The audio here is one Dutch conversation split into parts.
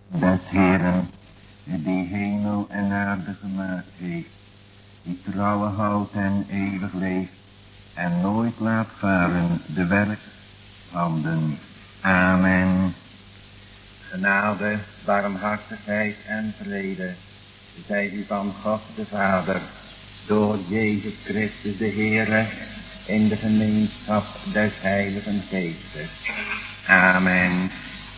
des Heeren, die hemel en aarde gemaakt heeft, die trouwe houdt en eeuwig leeft, en nooit laat varen de werkhanden. Amen. Genade, barmhartigheid en vrede, zij u van God de Vader, door Jezus Christus de Heere, in de gemeenschap des Heiligen Geestes. Amen.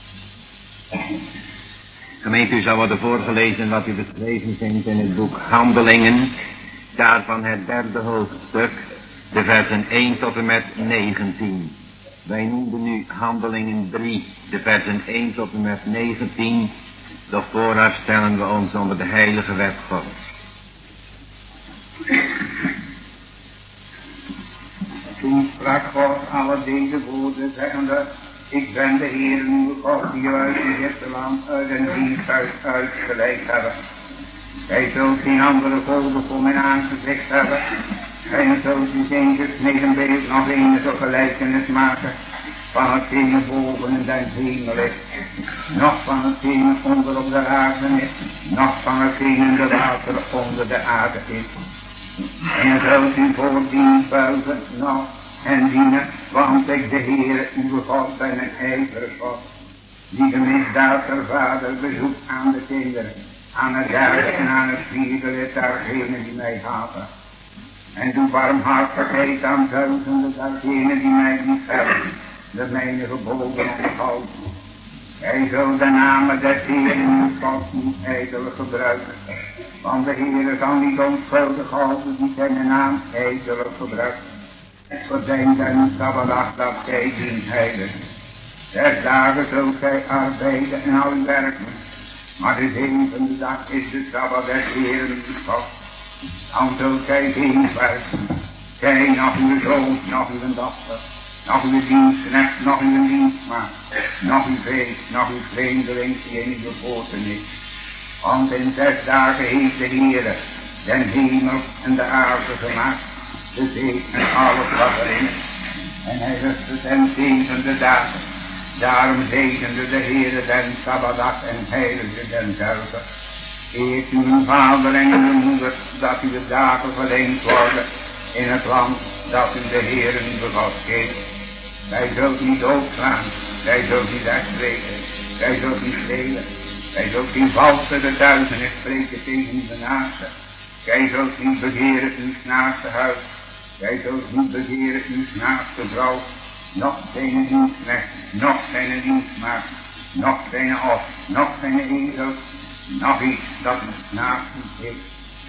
Gemeente, u zal worden voorgelezen wat u beschreven vindt in het boek Handelingen, daarvan het 3e hoofdstuk, de versen 1 tot en met 19. Wij noemden nu Handelingen 3, de versen 1 tot en met 19, doch vooraf stellen we ons onder de heilige wet Gods. Toen sprak God alle deze woorden, zeggende: Ik ben de Heer uw God, die u uit Egypte land, uit een diensthuis uitgeleid hebben. Gij zult geen andere volken voor mijn aangezicht hebben. Gij zult u geen gesneden beeld nog enige gelijkenis maken van hetgene boven in den hemel is, noch van hetgene onder op de aarde is, noch van hetgene in de water onder de aarde is. En zult u voordien buigen, nog en dienen, want ik de Heer uw God ben een ijverig God, die de misdaad der vader bezoekt aan de kinderen, aan het derde en aan het vierde lid dergenen die mij haten. En doe barmhartigheid aan duizenden dergenen die mij niet hebben, de mijne geboden onderhouden. Gij zult de namen des Heeren uw God niet ijdelig gebruiken, want de Heere zal niet onschuldig houden die zijn naam ijdelig gebruikt. Gedenk aan uw Sabbatdag dat gij dient heilig. 6 dagen zult gij arbeiden en al uw werken, maar de 7e dag is de Sabbat des Heeren uw God. Dan zult gij geen werken, gij nog uw zoon, nog uw dochter, nog uw dienstknecht, nog uw dienstmaagd, nog uw vee, nog uw vreemdeling die in uw poorten is. Want in 6 dagen heeft de Heere den hemel en de aarde gemaakt, de zee en alles wat erin is. En hij rustte den 7e dag. Daarom zegende de Heere den Sabbatdag en heiligde den 7e. Eert uw vader en uw moeder, dat uw dagen verleend worden in het land dat u de Heere uw God geeft. Gij zult niet doodslaan, gij zult niet wegspreken, gij zult niet stelen, gij zult geen valse getuigenis spreken tegen uw naaste. Gij zult niet begeren uw naaste huis, gij zult niet begeren uw naaste vrouw, noch zijn dienstknecht, noch zijn dienstmaagd, noch zijn os, noch zijn ezel, nog iets dat uw naaste heeft.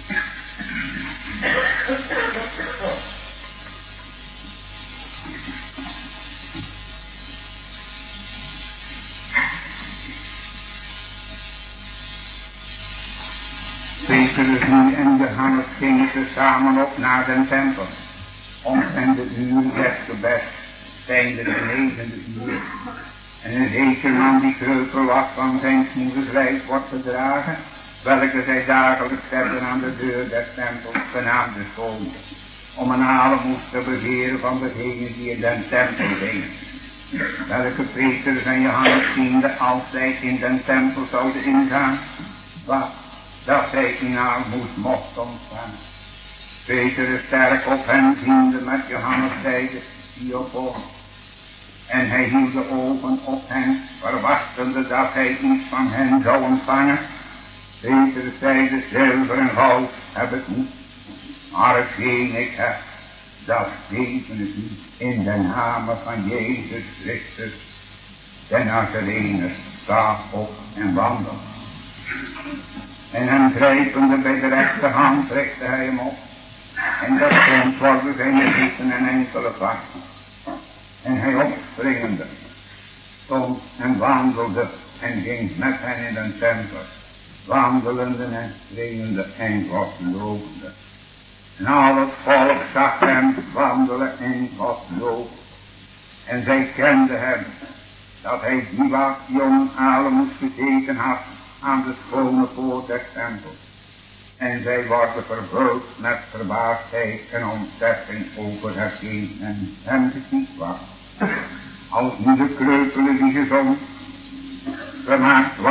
Petrus nu en Johannes gingen tezamen op naar den tempel. Omtrent de uur des gebeds, zijnde de 9e uur. En een zeker man die kreupel was van zijn moeders lijf wordt gedragen, welke zij dagelijks zetten aan de deur des tempels, genaamd de school, om een halen moest te begeren van degenen die in den tempel gingen. Welke Petrus en Johannes ziende als zij in den tempel zouden ingaan, wat dat zij in armoed mocht ontstaan. Petrus sterk op hen ziende met Johannes zeide, zie op ons. En hij hield de ogen op hen, verwachtende dat hij iets van hen zou ontvangen. Petrus zeide, zilver en goud heb ik niet, maar hetgeen ik heb, dat geven ik u in de naam van Jezus Christus, de Nazarener, sta op en wandel. En hem grijpende bij de rechterhand richtte hij hem op. En dat stond worden zijn voeten en enkele vasten. En hij opspringende stond en wandelde en ging met hen in den tempel, wandelende en springende en God lovende. En al het volk zag hem wandelen en God loven. En zij kenden hem, dat hij die was die om allen moest gezeten had aan de schone poort des tempels. En zij worden vervuld met verbaasdheid en ontzetting over hetgeen en hem geschied was. Als nu de kreupele die gezond gemaakt was,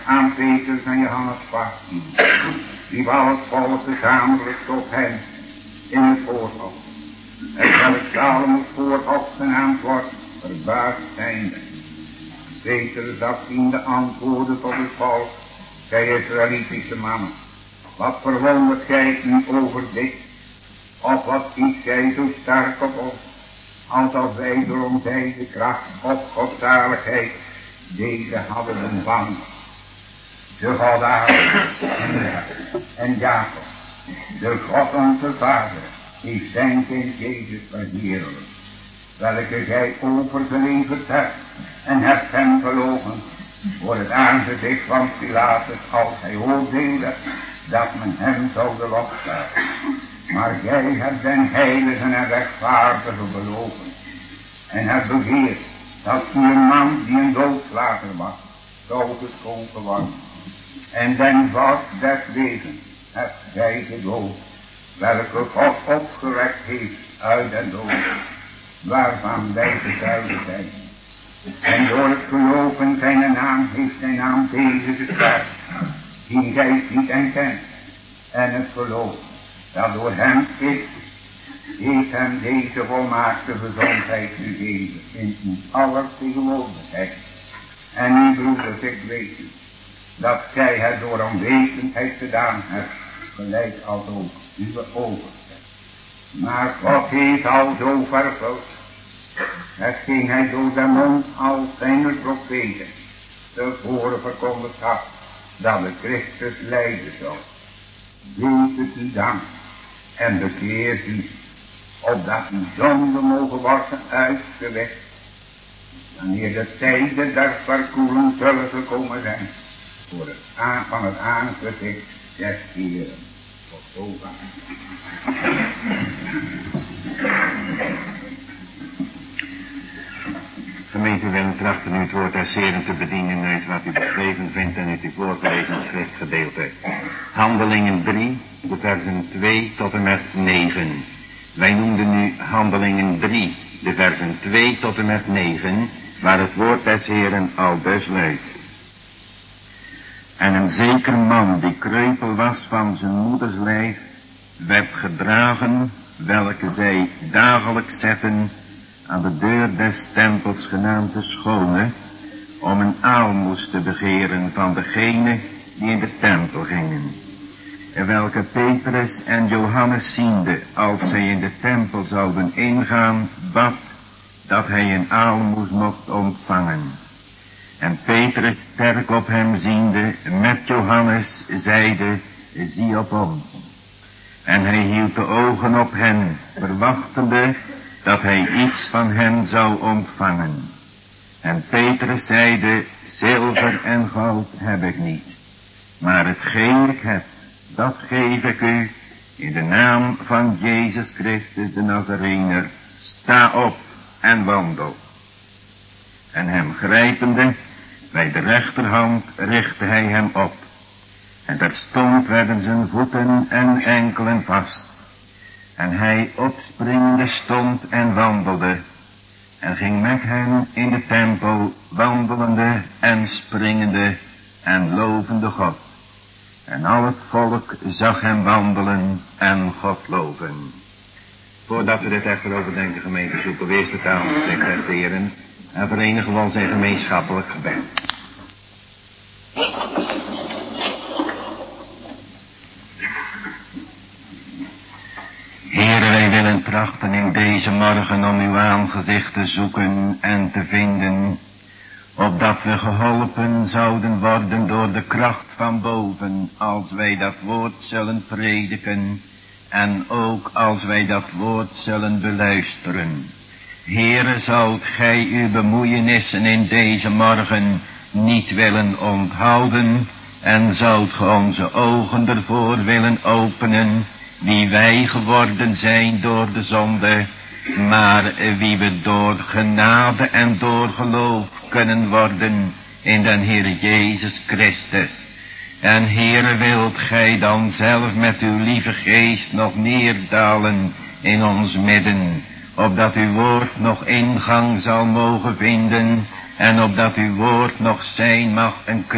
aan Petrus en Johannes vasthield, die al het volk gezamenlijk tot hen in het voorhof. Het welk Salomo's voorhof genaamd wordt, verbaasd zijnde. Petrus afziende antwoordde tot het volk, gij Israëlitische mannen, wat verwondert gij u over dit, of wat is gij zo sterk op ons, alsof wij door ons eigen kracht of godzaligheid deze hadden ontvangen. De God Abraham en Jacob, de God onze Vader, heeft zijn kind Jezus verheerlijkt, welke gij overgeleverd hebt en hebt hem verloochend voor het aangezicht van Pilatus, als hij oordeelde dat men hem zoude loslaten. Maar gij hebt den heiligen en rechtvaardigen beloven en hebt begeerd dat u een man die een doodslager was, zou geschonken worden. En den vorst des levens hebt gij gedood, welke God opgewekt heeft uit den dood, waarvan wij getuigen zijn. En door het geloof in zijn naam heeft zijn naam deze gesterkt, die gij ziet en kent. En het geloof dat door hem is, heeft hem deze volmaakte gezondheid gegeven in uw aller tegenwoordigheid. En nu broeders, ik weet dat gij het door onwetendheid gedaan hebt, gelijk als ook uw overste. Maar God heeft al zo vervuld, hetgeen hij door de mond al zijn profeten tevoren verkondigd had, dat de Christus lijden zou. Doet het u dan en bekeert u, opdat uw zonde mogen worden uitgewist, wanneer de tijden der verkoeling zullen gekomen zijn, voor het van het aangezicht des Heeren. Tot zover. Gemeente, willen trachten u het woord des Heeren te bedienen uit wat u beschreven vindt en uit uw voorgelezen schriftgedeelte. Handelingen 3, de versen 2 tot en met 9. Wij noemden nu Handelingen 3, de versen 2 tot en met 9, waar het woord des Heeren al dus luidt. En een zeker man die kreupel was van zijn moeders lijf, werd gedragen, welke zij dagelijks zetten aan de deur des tempels genaamd de Schone, om een aalmoes te begeren van degenen die in de tempel gingen. En welke Petrus en Johannes ziende, als zij in de tempel zouden ingaan, bad dat hij een aalmoes mocht ontvangen. En Petrus sterk op hem ziende, met Johannes zeide, zie op ons. En hij hield de ogen op hen, verwachtende dat hij iets van hen zou ontvangen. En Petrus zeide, zilver en goud heb ik niet, maar hetgeen ik heb, dat geef ik u, in de naam van Jezus Christus de Nazarener, sta op en wandel. En hem grijpende, bij de rechterhand richtte hij hem op. En terstond werden zijn voeten en enkelen vast. En hij opspringende stond en wandelde. En ging met hen in de tempel, wandelende en springende en lovende God. En al het volk zag hem wandelen en God loven. Voordat we dit echter overdenken, gemeente, zoeken we eerst de taal des Heren en verenigen we ons in gemeenschappelijk gebed. Heere, wij willen trachten in deze morgen om uw aangezicht te zoeken en te vinden, opdat we geholpen zouden worden door de kracht van boven, als wij dat woord zullen prediken en ook als wij dat woord zullen beluisteren. Heere, zoudt gij uw bemoeienissen in deze morgen niet willen onthouden en zoudt ge onze ogen ervoor willen openen, wie wij geworden zijn door de zonde, maar wie we door genade en door geloof kunnen worden in den Heer Jezus Christus. En Heere, wilt gij dan zelf met uw lieve geest nog neerdalen in ons midden, opdat uw woord nog ingang zal mogen vinden en opdat uw woord nog zijn mag en kracht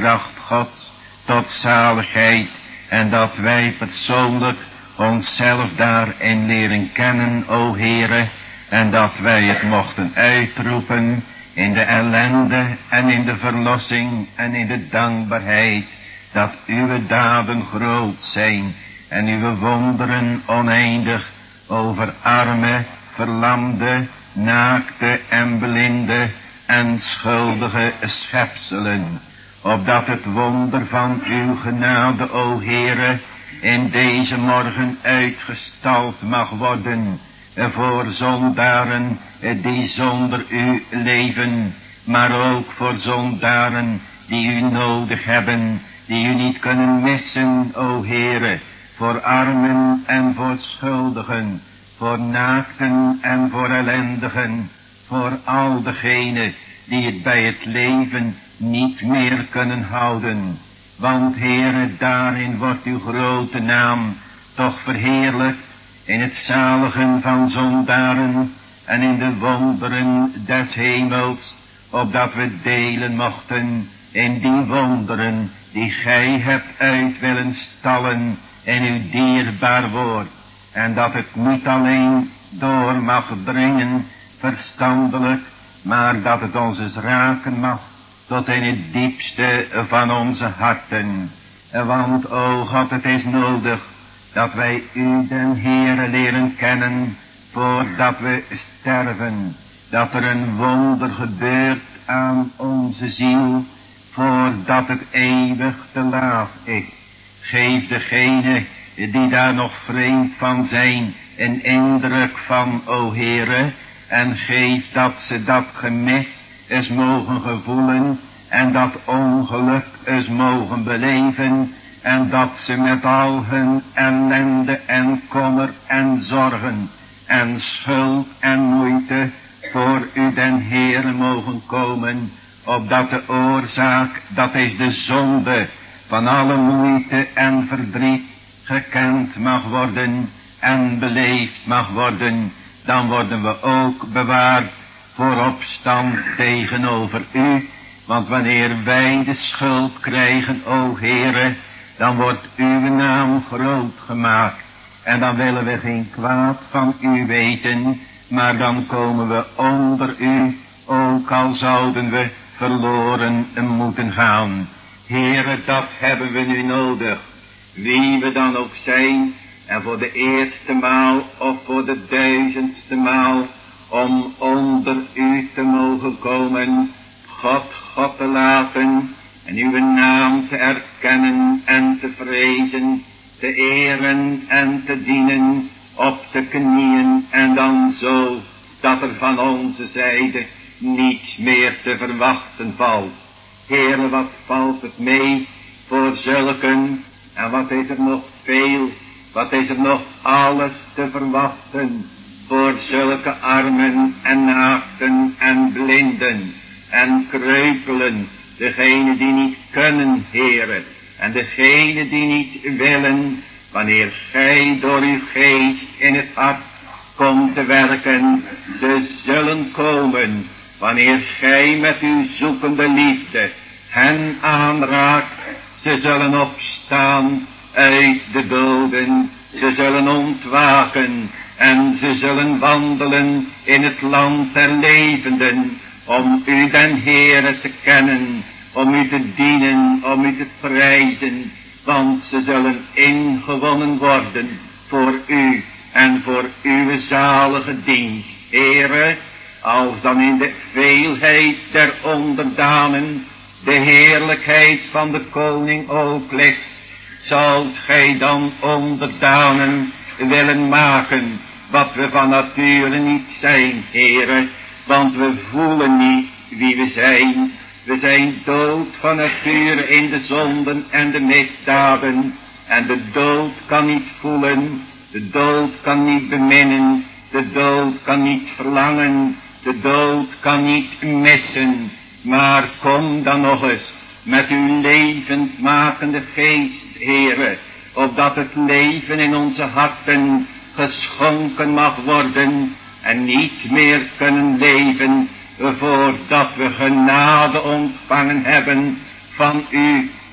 Gods tot zaligheid en dat wij persoonlijk onszelf daarin leren kennen, o Heere, en dat wij het mochten uitroepen in de ellende en in de verlossing en in de dankbaarheid, dat uw daden groot zijn en uw wonderen oneindig over arme, verlamde, naakte en blinde en schuldige schepselen, opdat het wonder van uw genade, o Heere, in deze morgen uitgestald mag worden voor zondaren die zonder u leven, maar ook voor zondaren die u nodig hebben, die u niet kunnen missen, o Heere, voor armen en voor schuldigen, voor naakten en voor ellendigen, voor al degenen die het bij het leven niet meer kunnen houden. Want Heere, daarin wordt uw grote naam toch verheerlijkt, in het zaligen van zondaren en in de wonderen des hemels, opdat we delen mochten in die wonderen die gij hebt uit willen stallen in uw dierbaar woord, en dat het niet alleen door mag dringen verstandelijk, maar dat het ons eens raken mag tot in het diepste van onze harten. Want, o God, het is nodig dat wij u den Heere leren kennen voordat we sterven, dat er een wonder gebeurt aan onze ziel voordat het eeuwig te laat is. Geef degene die daar nog vreemd van zijn een indruk van, o Heere, en geef dat ze dat gemis eens mogen gevoelen en dat ongeluk eens mogen beleven, en dat ze met al hun ellende en kommer en zorgen en schuld en moeite voor u den Heere mogen komen, opdat de oorzaak, dat is de zonde van alle moeite en verdriet, gekend mag worden en beleefd mag worden. Dan worden we ook bewaard voor opstand tegenover u. Want wanneer wij de schuld krijgen, o Heere, dan wordt uw naam groot gemaakt. En dan willen we geen kwaad van u weten, maar dan komen we onder u, ook al zouden we verloren moeten gaan. Heere, dat hebben we nu nodig, wie we dan ook zijn, en voor de eerste maal of voor de 1000ste maal, om onder u te mogen komen, God te laten en uw naam te erkennen en te vrezen, te eren en te dienen, op de knieën, en dan zo dat er van onze zijde niets meer te verwachten valt. Heere, wat valt het mee voor zulken, en wat is er nog veel, wat is er nog alles te verwachten voor zulke armen en naakten en blinden en kreupelen, degene die niet kunnen, Heere, en degene die niet willen, wanneer gij door uw geest in het hart komt te werken, ze zullen komen, wanneer gij met uw zoekende liefde hen aanraakt, ze zullen opstaan uit de doden, ze zullen ontwaken en ze zullen wandelen in het land der levenden, om u den Heere te kennen, om u te dienen, om u te prijzen, want ze zullen ingewonnen worden voor u en voor uw zalige dienst. Heere, als dan in de veelheid der onderdanen de heerlijkheid van de koning ook ligt, zult gij dan onderdanen willen maken, wat we van nature niet zijn, Heere, want we voelen niet wie we zijn. We zijn dood van nature in de zonden en de misdaden, en de dood kan niet voelen, de dood kan niet beminnen, de dood kan niet verlangen, de dood kan niet missen. Maar kom dan nog eens met uw levendmakende geest, Heere, opdat het leven in onze harten geschonken mag worden en niet meer kunnen leven voordat we genade ontvangen hebben van u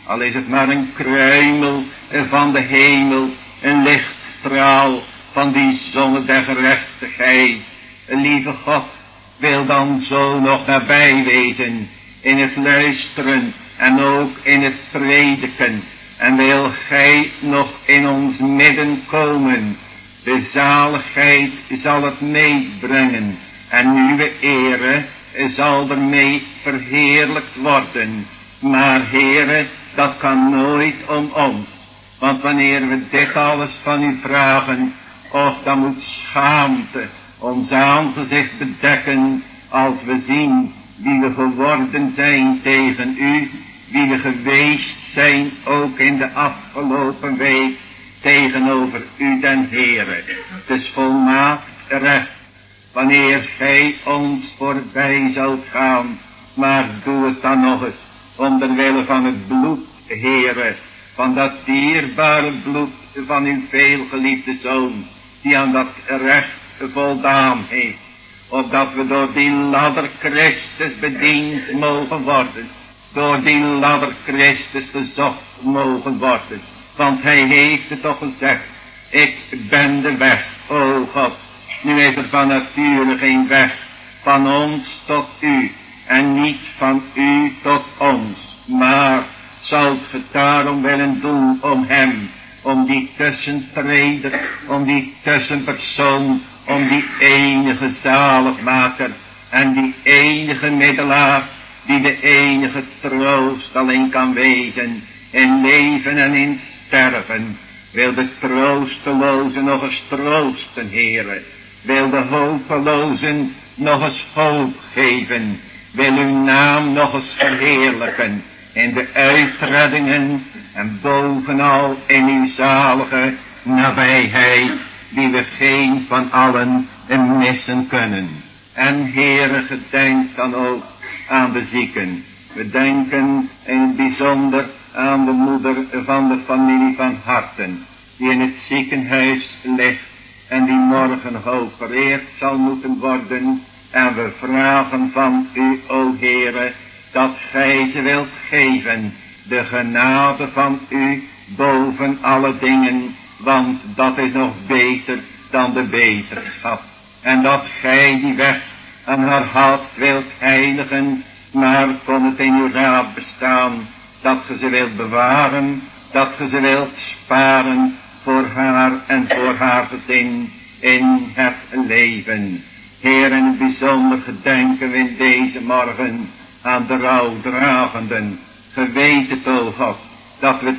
al is het maar een kruimel van de hemel, een lichtstraal van die zonne der gerechtigheid. Lieve God, wil dan zo nog nabij wezen in het luisteren en ook in het prediken. En wil gij nog in ons midden komen. De zaligheid zal het meebrengen en uw ere zal ermee verheerlijkt worden. Maar Heere, dat kan nooit om ons. Want wanneer we dit alles van u vragen, och, dan moet schaamte ons aangezicht bedekken als we zien wie we geworden zijn tegen u, wie we geweest zijn ook in de afgelopen week tegenover u den Heere. Het is volmaakt recht wanneer gij ons voorbij zult gaan, maar doe het dan nog eens om de wille van het bloed, Heere, van dat dierbare bloed van uw veelgeliefde Zoon, die aan dat recht voldaan heeft, opdat we door die ladder Christus bediend mogen worden, door die ladder Christus gezocht mogen worden. Want hij heeft het toch gezegd, ik ben de weg, o God. Nu is er van nature geen weg van ons tot u en niet van u tot ons. Maar zult ge daarom willen doen om hem, om die tussentreder, om die tussenpersoon, om die enige zaligmaker en die enige middelaar, die de enige troost alleen kan wezen in leven en in sterven. Wil de troostelozen nog eens troosten, Heere. Wil de hopelozen nog eens hoop geven. Wil uw naam nog eens verheerlijken in de uitreddingen en bovenal in uw zalige nabijheid, die we geen van allen missen kunnen. En Heere, gedenk dan ook aan de zieken. We denken in het bijzonder aan de moeder van de familie van Harten, die in het ziekenhuis ligt en die morgen geopereerd zal moeten worden. En we vragen van u, o Heere, dat gij ze wilt geven, de genade van u boven alle dingen, want dat is nog beter dan de beterschap. En dat gij die weg aan haar hart wilt heiligen, maar kon het in uw raad bestaan, dat ge ze wilt bewaren, dat ge ze wilt sparen voor haar en voor haar gezin in het leven. Heer, in het bijzonder gedenken we in deze morgen aan de rouwdragenden. Ge weet het, o God, dat we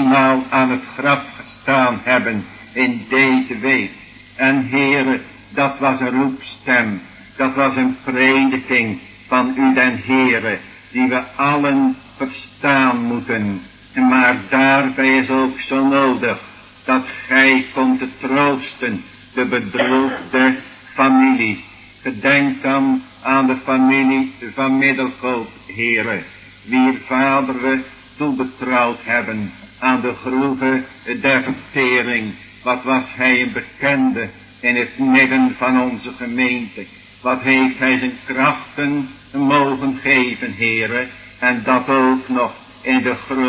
2 aan het graf gestaan hebben in deze week. En Heere, dat was een roepstem, dat was een prediking van u den Heere, die we allen verstaan moeten. Maar daarbij is ook zo nodig dat gij komt te troosten de bedroefde families. Gedenk dan aan de familie van Middelkoop, Heere, wier vader we toebetrouwd hebben aan de groeve der vertering. Wat was hij een bekende in het midden van onze gemeente. Wat heeft hij zijn krachten mogen geven, Heere, en dat ook nog in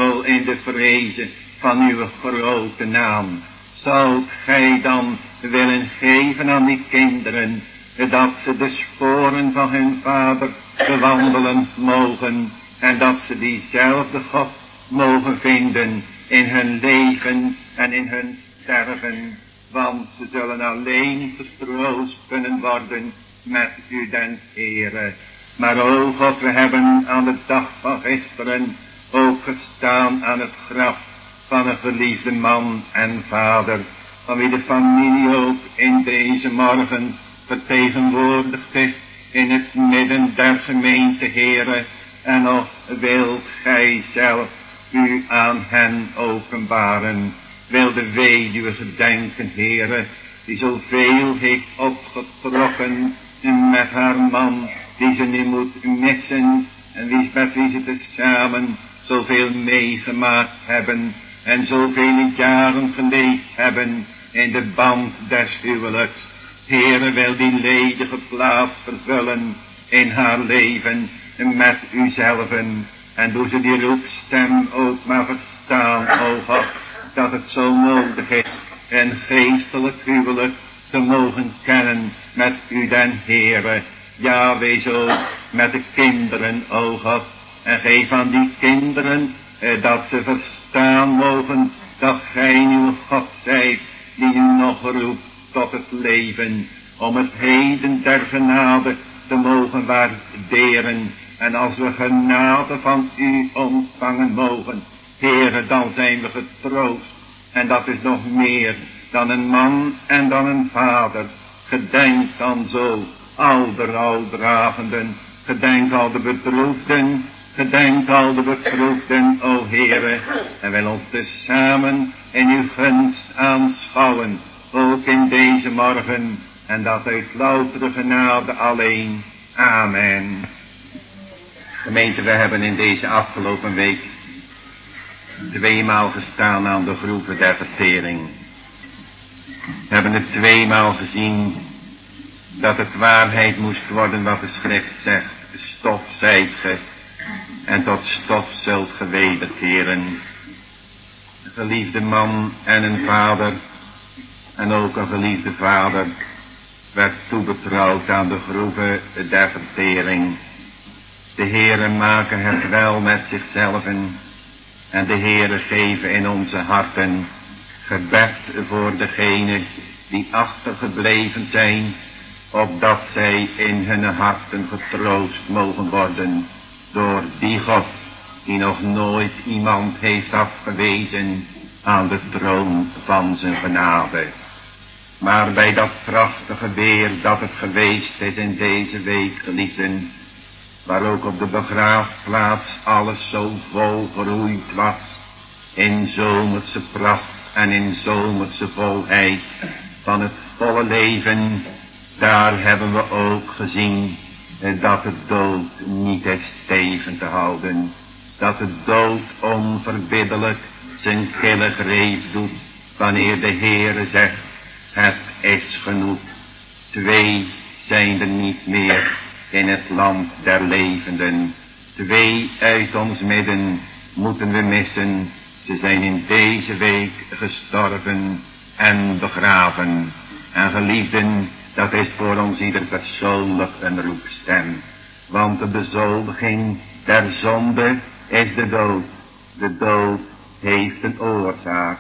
de vrezen van uw grote naam. Zoudt gij dan willen geven aan die kinderen, dat ze de sporen van hun vader bewandelen mogen, en dat ze diezelfde God mogen vinden in hun leven en in hun sterven, want ze zullen alleen getroost kunnen worden met u den Heere. Maar o God, we hebben aan de dag van gisteren ook gestaan aan het graf van een geliefde man en vader, van wie de familie ook in deze morgen vertegenwoordigd is in het midden der gemeente, Heere. En nog wilt gij zelf u aan hen openbaren. Wil de weduwe gedenken, Heere, die zoveel heeft opgetrokken met haar man, die ze nu moet missen, en met wie ze tezamen zoveel meegemaakt hebben en zoveel jaren geleefd hebben in de band des huwelijks. Heere, wil die ledige plaats vervullen in haar leven met uzelven En doe ze die roepstem ook maar verstaan, o God, dat het zo nodig is een geestelijk huwelijk te mogen kennen met u den Heere. Ja, wees ook met de kinderen, o God. En geef aan die kinderen dat ze verstaan mogen dat gij uw God zijt, die u nog roept tot het leven, om het heden der genade te mogen waarderen. En als we genade van u ontvangen mogen, Heere, dan zijn we getroost. En dat is nog meer dan een man en dan een vader. Gedenk dan zo al de rouwdragenden, gedenk al de bedroefden, gedenk al de beproefden, o Heere, en wil ons tezamen in uw gunst aanschouwen, ook in deze morgen, en dat uit loutere genade alleen. Amen. Gemeente, we hebben in deze afgelopen week 2-maal gestaan aan de groeven der vertering. We hebben het 2-maal gezien dat het waarheid moest worden wat de schrift zegt. Stof zijt ge en tot stof zult ge wederkeren. Een geliefde man en een vader en ook een geliefde vader werd toebetrouwd aan de groeven der vertering. De Heere maken het wel met zichzelven en de Heere geven in onze harten gebed voor degenen die achtergebleven zijn, opdat zij in hun harten getroost mogen worden door die God die nog nooit iemand heeft afgewezen aan de troon van zijn genade. Maar bij dat prachtige weer dat het geweest is in deze week, geliefden, waar ook op de begraafplaats alles zo vol geroeid was, in zomerse pracht en in zomerse volheid van het volle leven, daar hebben we ook gezien dat de dood niet is tegen te houden. Dat de dood onverbiddelijk zijn kille greep doet, wanneer de Heere zegt, het is genoeg. 2 zijn er niet meer in het land der levenden. 2 uit ons midden moeten we missen. Ze zijn in deze week gestorven en begraven. En geliefden, dat is voor ons ieder persoonlijk een roepstem. Want de bezoldiging der zonde is de dood. De dood heeft een oorzaak.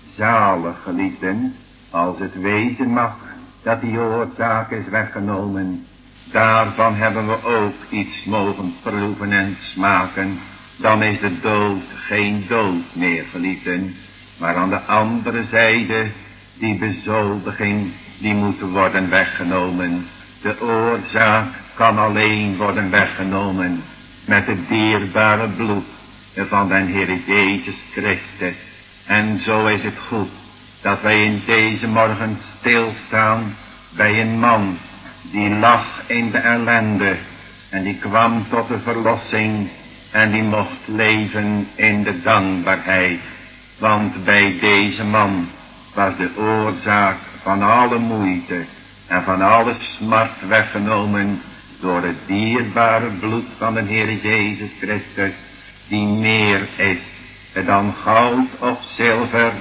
Zalig, geliefden, als het wezen mag dat die oorzaak is weggenomen. Daarvan hebben we ook iets mogen proeven en smaken. Dan is de dood geen dood meer, geliefden. Maar aan de andere zijde, die bezoldiging, die moet worden weggenomen. De oorzaak kan alleen worden weggenomen met het dierbare bloed van den Heer Jezus Christus. En zo is het goed dat wij in deze morgen stilstaan bij een man die lag in de ellende en die kwam tot de verlossing en die mocht leven in de dankbaarheid. Want bij deze man was de oorzaak van alle moeite en van alle smart weggenomen door het dierbare bloed van de Heer Jezus Christus, die meer is dan goud of zilver,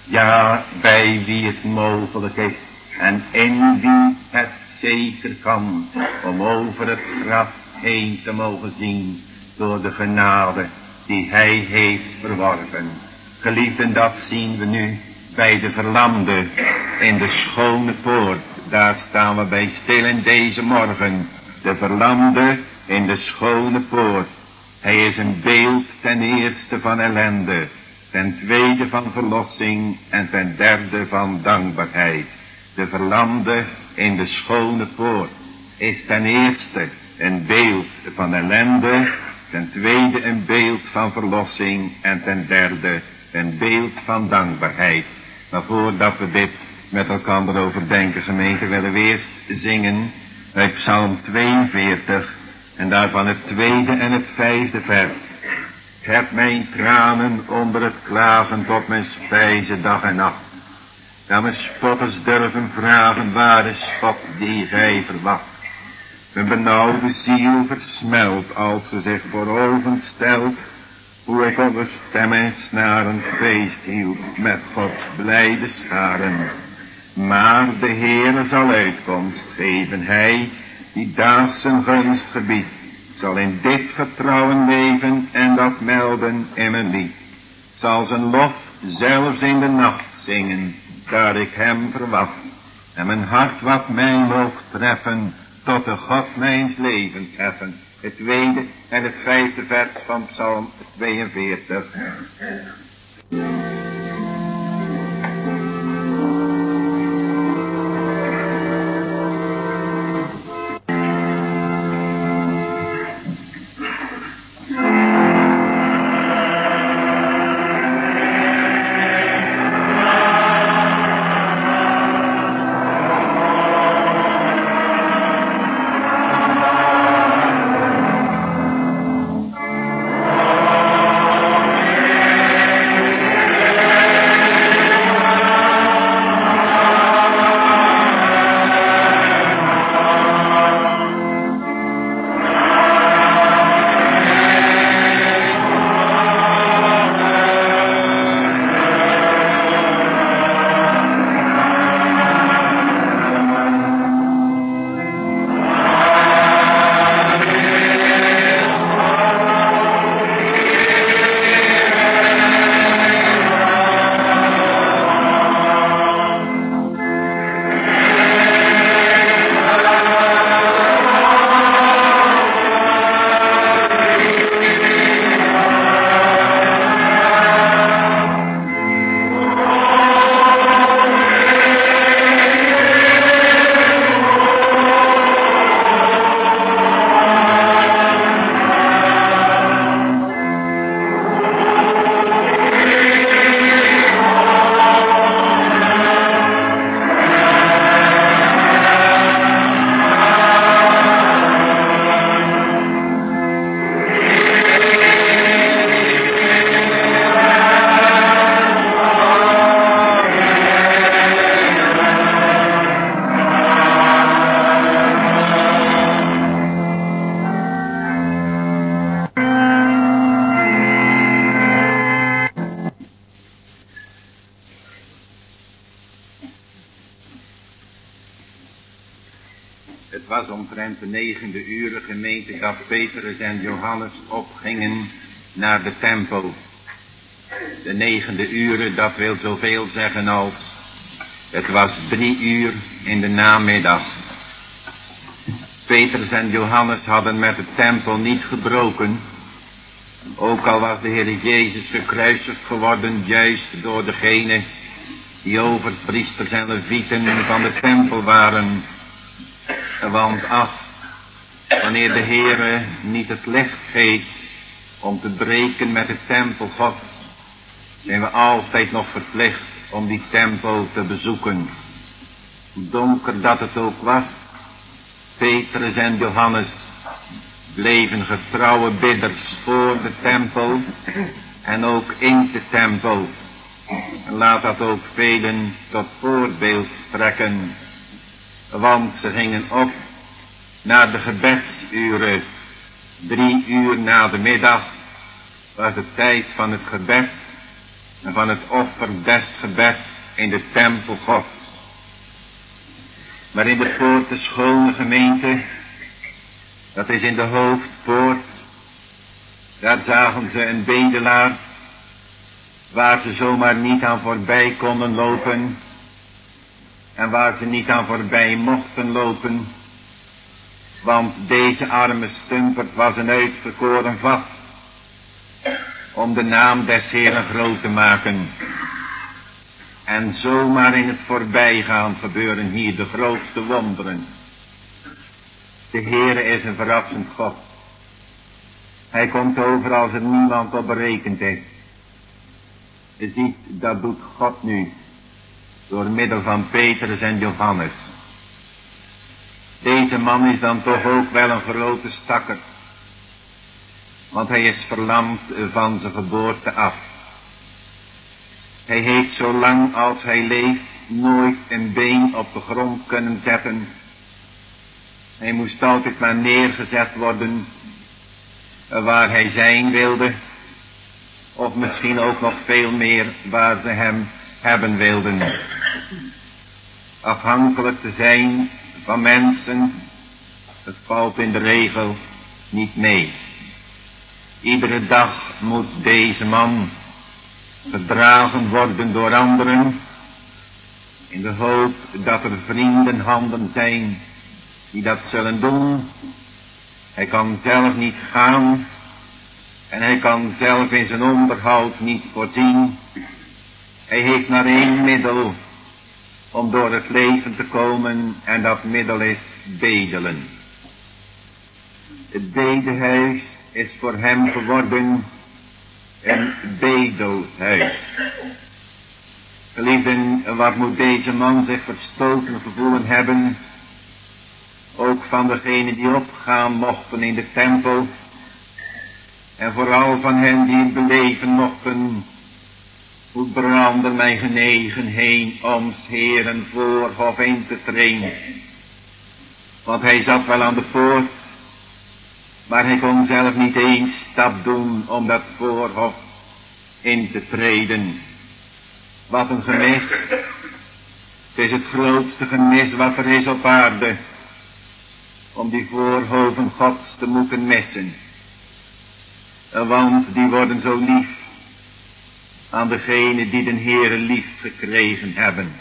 ja, bij wie het mogelijk is en in wie het zeker kan om over het graf heen te mogen zien door de genade die hij heeft verworven. Geliefden, dat zien we nu bij de verlamde in de schone poort. Daar staan we bij stil in deze morgen. De verlamde in de schone poort. Hij is een beeld ten eerste van ellende, ten tweede van verlossing en ten derde van dankbaarheid. De verlamde in de schone poort is ten eerste een beeld van ellende, ten tweede een beeld van verlossing en ten derde een beeld van dankbaarheid. Maar voordat we dit met elkaar overdenken, gemeente, willen we eerst zingen uit Psalm 42 en daarvan het 2e en het 5e vers. Ik heb mijn tranen onder het klagen tot mijn spijze dag en nacht. Dat mijn spotters durven vragen, waar is God die gij verwacht? Mijn benauwde ziel versmelt als ze zich voor ogen stelt hoe ik onder stemmen snarend feest hield met Gods blijde scharen. Maar de Heere zal uitkomst geven, hij die daags zijn gunst gebiedt, zal in dit vertrouwen leven en dat melden in mijn lied. Zal zijn lof zelfs in de nacht zingen, daar ik hem verwacht. En mijn hart wat mij moogt treffen, tot de God mijns levens heffen. Het tweede en het vijfde vers van Psalm 42. Het was omtrent de 9e uur, gemeente, dat Petrus en Johannes opgingen naar de tempel. De 9e uur, dat wil zoveel zeggen als, het was 3 uur in de namiddag. Petrus en Johannes hadden met de tempel niet gebroken, ook al was de Heer Jezus gekruisigd geworden juist door degene die overpriesters en levieten van de tempel waren. Want wanneer de Heere niet het licht geeft om te breken met de tempel Gods, zijn we altijd nog verplicht om die tempel te bezoeken. Hoe donker dat het ook was, Petrus en Johannes bleven getrouwe bidders voor de tempel en ook in de tempel. En laat dat ook velen tot voorbeeld strekken. Want ze gingen op naar de gebedsuren. 3 uur na de middag was de tijd van het gebed en van het offer des gebeds in de tempel Gods. Maar in de poort de schone gemeente, dat is in de hoofdpoort, daar zagen ze een bedelaar, waar ze zomaar niet aan voorbij konden lopen, en waar ze niet aan voorbij mochten lopen, want deze arme stumpert was een uitverkoren vat, om de naam des Heeren groot te maken. En zomaar in het voorbijgaan gebeuren hier de grootste wonderen. De Heere is een verrassend God. Hij komt over als er niemand op berekend is. Je ziet, dat doet God nu, door middel van Petrus en Johannes. Deze man is dan toch ook wel een grote stakker, want hij is verlamd van zijn geboorte af. Hij heeft zolang als hij leeft nooit een been op de grond kunnen zetten. Hij moest altijd maar neergezet worden waar hij zijn wilde. of misschien ook nog veel meer waar ze hem hebben wilden. Afhankelijk te zijn van mensen, dat valt in de regel niet mee. Iedere dag moet deze man gedragen worden door anderen, in de hoop dat er vriendenhanden zijn die dat zullen doen. Hij kan zelf niet gaan en hij kan zelf in zijn onderhoud niet voorzien. Hij heeft maar één middel om door het leven te komen en dat middel is bedelen. Het bedehuis is voor hem geworden een bedelhuis. Geliefden, wat moet deze man zich verstoten gevoelen hebben, ook van degenen die opgaan mochten in de tempel, en vooral van hen die het beleven mochten, hoe brandde mijn genegenheid om 's Heeren voorhof in te treden. Want hij zat wel aan de poort, maar hij kon zelf niet één stap doen om dat voorhof in te treden. Wat een gemis. Het is het grootste gemis wat er is op aarde, om die voorhoven Gods te moeten missen. Want die worden zo lief aan degenen die den Heere lief gekregen hebben.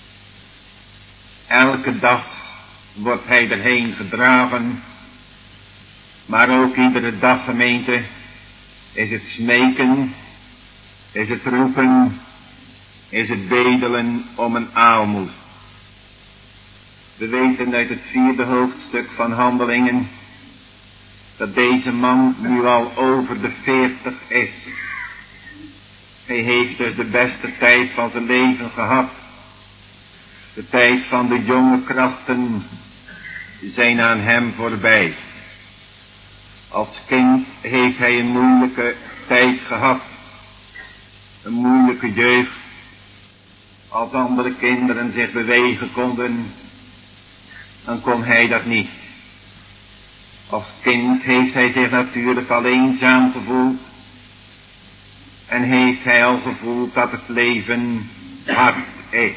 Elke dag wordt hij erheen gedragen, maar ook iedere dag, gemeente, is het smeken, is het roepen, is het bedelen om een aalmoes. We weten uit het 4e hoofdstuk van Handelingen dat deze man nu al over de 40 is. Hij heeft dus de beste tijd van zijn leven gehad. De tijd van de jonge krachten zijn aan hem voorbij. Als kind heeft hij een moeilijke tijd gehad. Een moeilijke jeugd. Als andere kinderen zich bewegen konden, dan kon hij dat niet. Als kind heeft hij zich natuurlijk al eenzaam gevoeld. En heeft hij al gevoeld dat het leven hard is.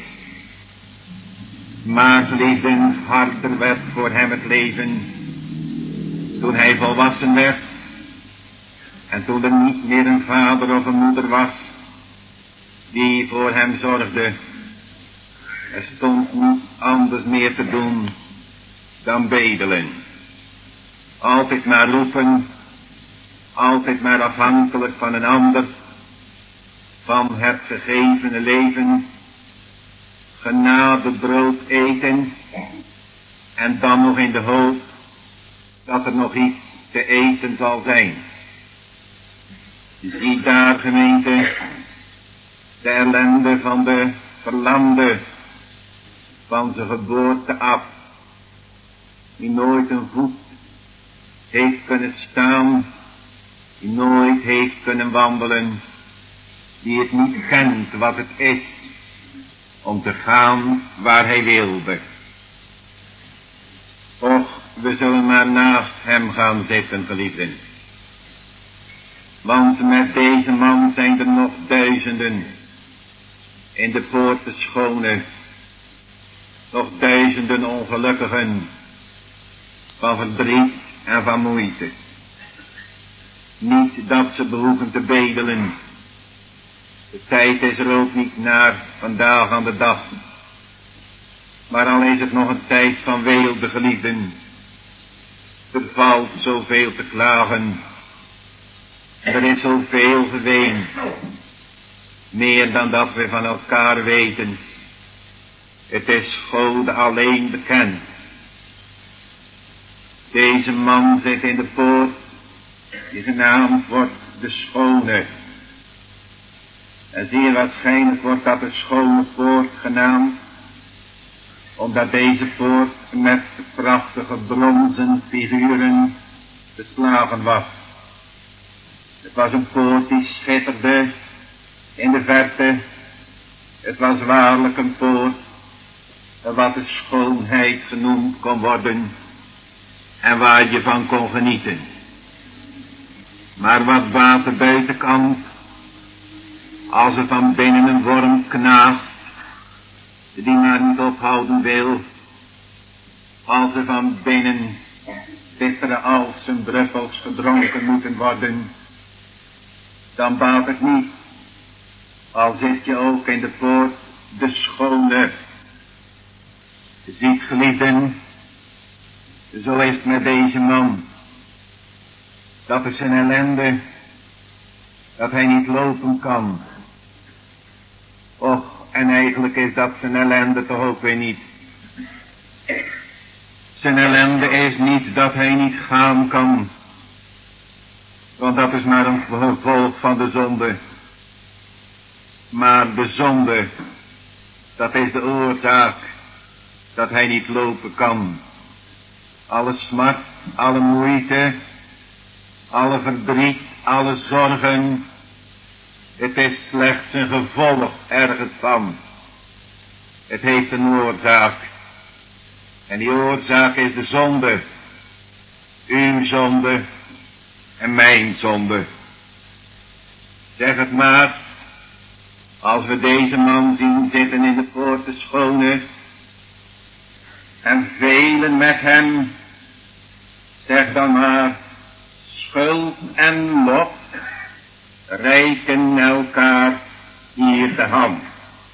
Maar geliefden, harder werd voor hem het leven toen hij volwassen werd. En toen er niet meer een vader of een moeder was die voor hem zorgde. Er stond niets anders meer te doen dan bedelen. Altijd maar roepen, altijd maar afhankelijk van een ander, van het gegevene leven, genadebrood eten en dan nog in de hoop dat er nog iets te eten zal zijn. Zie daar, gemeente, de ellende van de verlamde van zijn geboorte af, die nooit een voet heeft kunnen staan, die nooit heeft kunnen wandelen, die het niet kent wat het is om te gaan waar hij wilde. Och, we zullen maar naast hem gaan zitten, geliefden. Want met deze man zijn er nog duizenden in de poort te schonen, nog duizenden ongelukkigen van verdriet en van moeite. Niet dat ze behoeven te bedelen. De tijd is er ook niet naar vandaag aan de dag. Maar al is het nog een tijd van weelde, geliefden. Er valt zoveel te klagen. Er is zoveel geween. Meer dan dat we van elkaar weten. Het is God alleen bekend. Deze man zit in de poort, die genaamd wordt de Schone. En zeer waarschijnlijk wordt dat de Schone Poort genaamd, omdat deze poort met prachtige bronzen figuren beslagen was. Het was een poort die schitterde in de verte. Het was waarlijk een poort wat de schoonheid genoemd kon worden en waar je van kon genieten. Maar wat baat de buitenkant als er van binnen een worm knaagt, die maar niet ophouden wil, als er van binnen bittere alsen druppels gedronken moeten worden, dan baat het niet, al zit je ook in de poort de schone. Ziet geliefden, zo is het met deze man, dat is zijn ellende, dat hij niet lopen kan. Och, en eigenlijk is dat zijn ellende toch ook weer niet. Zijn ellende is niet dat hij niet gaan kan, want dat is maar een gevolg van de zonde. Maar de zonde, dat is de oorzaak dat hij niet lopen kan. Alle smart, alle moeite, alle verdriet, alle zorgen, het is slechts een gevolg ergens van. Het heeft een oorzaak. En die oorzaak is de zonde. Uw zonde en mijn zonde. Zeg het maar, als we deze man zien zitten in de poort te schone, en velen met hem, zeg dan maar, schuld en lot reiken elkaar hier de hand.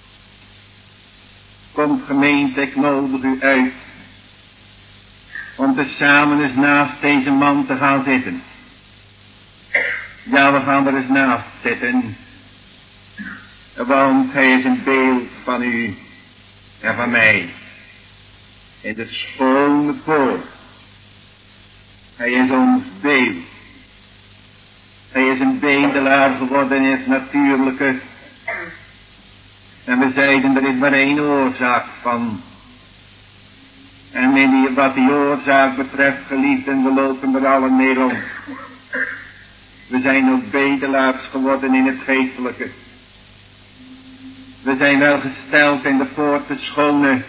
Komt gemeente, ik nodig u uit om te samen eens naast deze man te gaan zitten. Ja, we gaan er eens naast zitten, want hij is een beeld van u en van mij. In de schone poort. Hij is ons beeld. Hij is een bedelaar geworden in het natuurlijke. En we zeiden, er is maar één oorzaak van. En wat die oorzaak betreft, geliefden, we lopen er allen mee rond. We zijn ook bedelaars geworden in het geestelijke. We zijn wel gesteld in de poort te schone.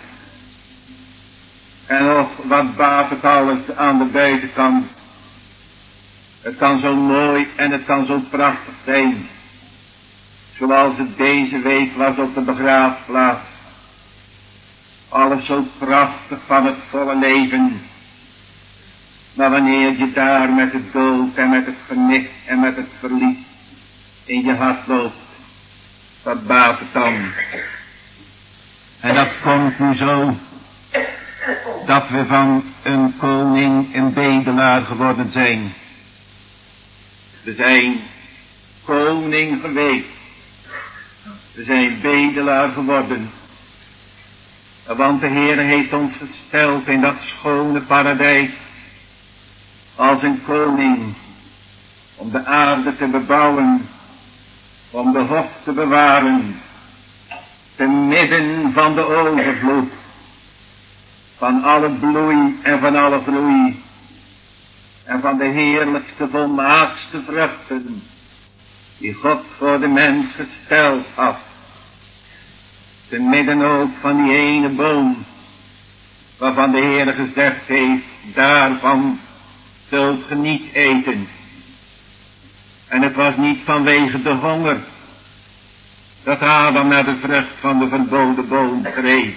En och, wat baat het alles aan de buitenkant. Het kan zo mooi en het kan zo prachtig zijn. Zoals het deze week was op de begraafplaats. Alles zo prachtig van het volle leven. Maar wanneer je daar met het dood en met het vernis en met het verlies in je hart loopt, wat baat het dan? En dat komt nu zo, dat we van een koning een bedelaar geworden zijn. We zijn koning geweest. We zijn bedelaar geworden. Want de Heer heeft ons gesteld in dat schone paradijs als een koning, om de aarde te bebouwen, om de hof te bewaren, te midden van de overvloed, van alle bloei en van alle groei, en van de heerlijkste, volmaaktste vruchten, die God voor de mens gesteld had, te midden ook van die ene boom, waarvan de Heer gezegd heeft, daarvan zult ge niet eten. En het was niet vanwege de honger, dat Adam naar de vrucht van de verboden boom greep,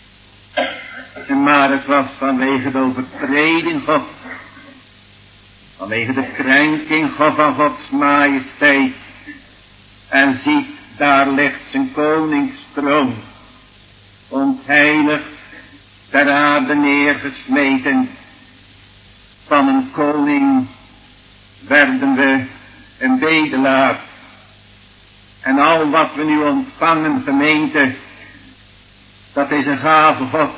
maar het was vanwege de overtreding God, vanwege de krenking van Gods majesteit. En ziet, daar ligt zijn koningstroon, ontheiligd ter aarde neergesmeten. Van een koning werden we een bedelaar. En al wat we nu ontvangen, gemeente, dat is een gave God.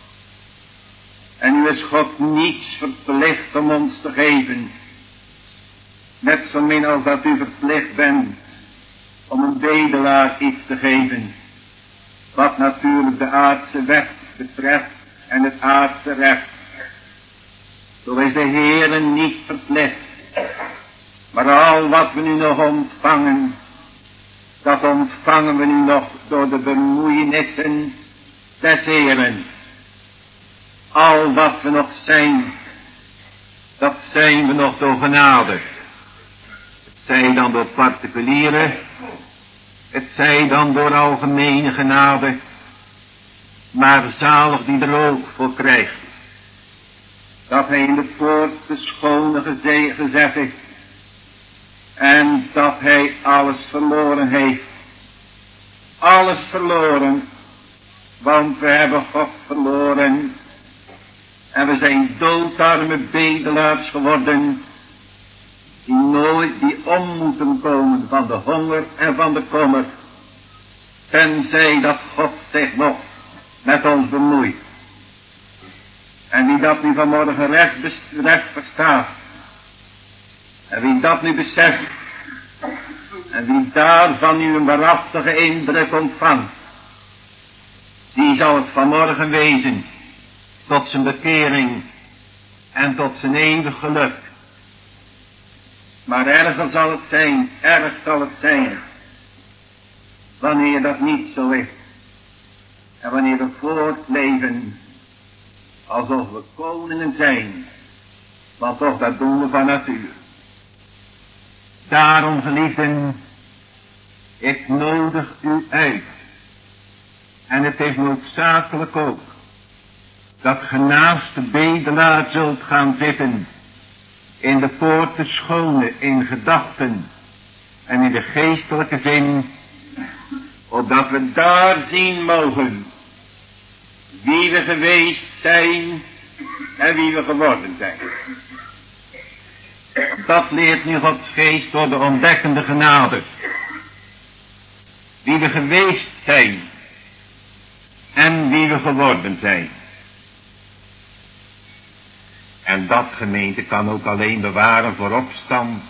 En nu is God niets verplicht om ons te geven. Net zo min als dat u verplicht bent om een bedelaar iets te geven. Wat natuurlijk de aardse wet betreft en het aardse recht. Zo is de Heere niet verplicht. Maar al wat we nu nog ontvangen, dat ontvangen we nu nog door de bemoeienissen des Heeren. Al wat we nog zijn, dat zijn we nog door genade. Het zij dan door particulieren, het zij dan door algemene genade, maar zalig die er ook voor krijgt, dat hij in de poort de schone gezet heeft, en dat hij alles verloren heeft. Alles verloren, want we hebben God verloren, en we zijn doodarme bedelaars geworden, die om moeten komen van de honger en van de kommer, tenzij dat God zich nog met ons bemoeit. En wie dat nu vanmorgen recht verstaat, en wie dat nu beseft, en wie daarvan nu een waarachtige indruk ontvangt, die zal het vanmorgen wezen tot zijn bekering en tot zijn eeuwig geluk. Maar erg zal het zijn, wanneer dat niet zo is. En wanneer we voortleven alsof we koningen zijn, want toch dat doen we van natuur. Daarom, geliefden, ik nodig u uit. En het is noodzakelijk ook dat ge naast de bedelaar zult gaan zitten, in de poort te schone, in gedachten en in de geestelijke zin, opdat we daar zien mogen wie we geweest zijn en wie we geworden zijn. Dat leert nu Gods geest door de ontdekkende genade. Wie we geweest zijn en wie we geworden zijn. En dat, gemeente, kan ook alleen bewaren voor opstand.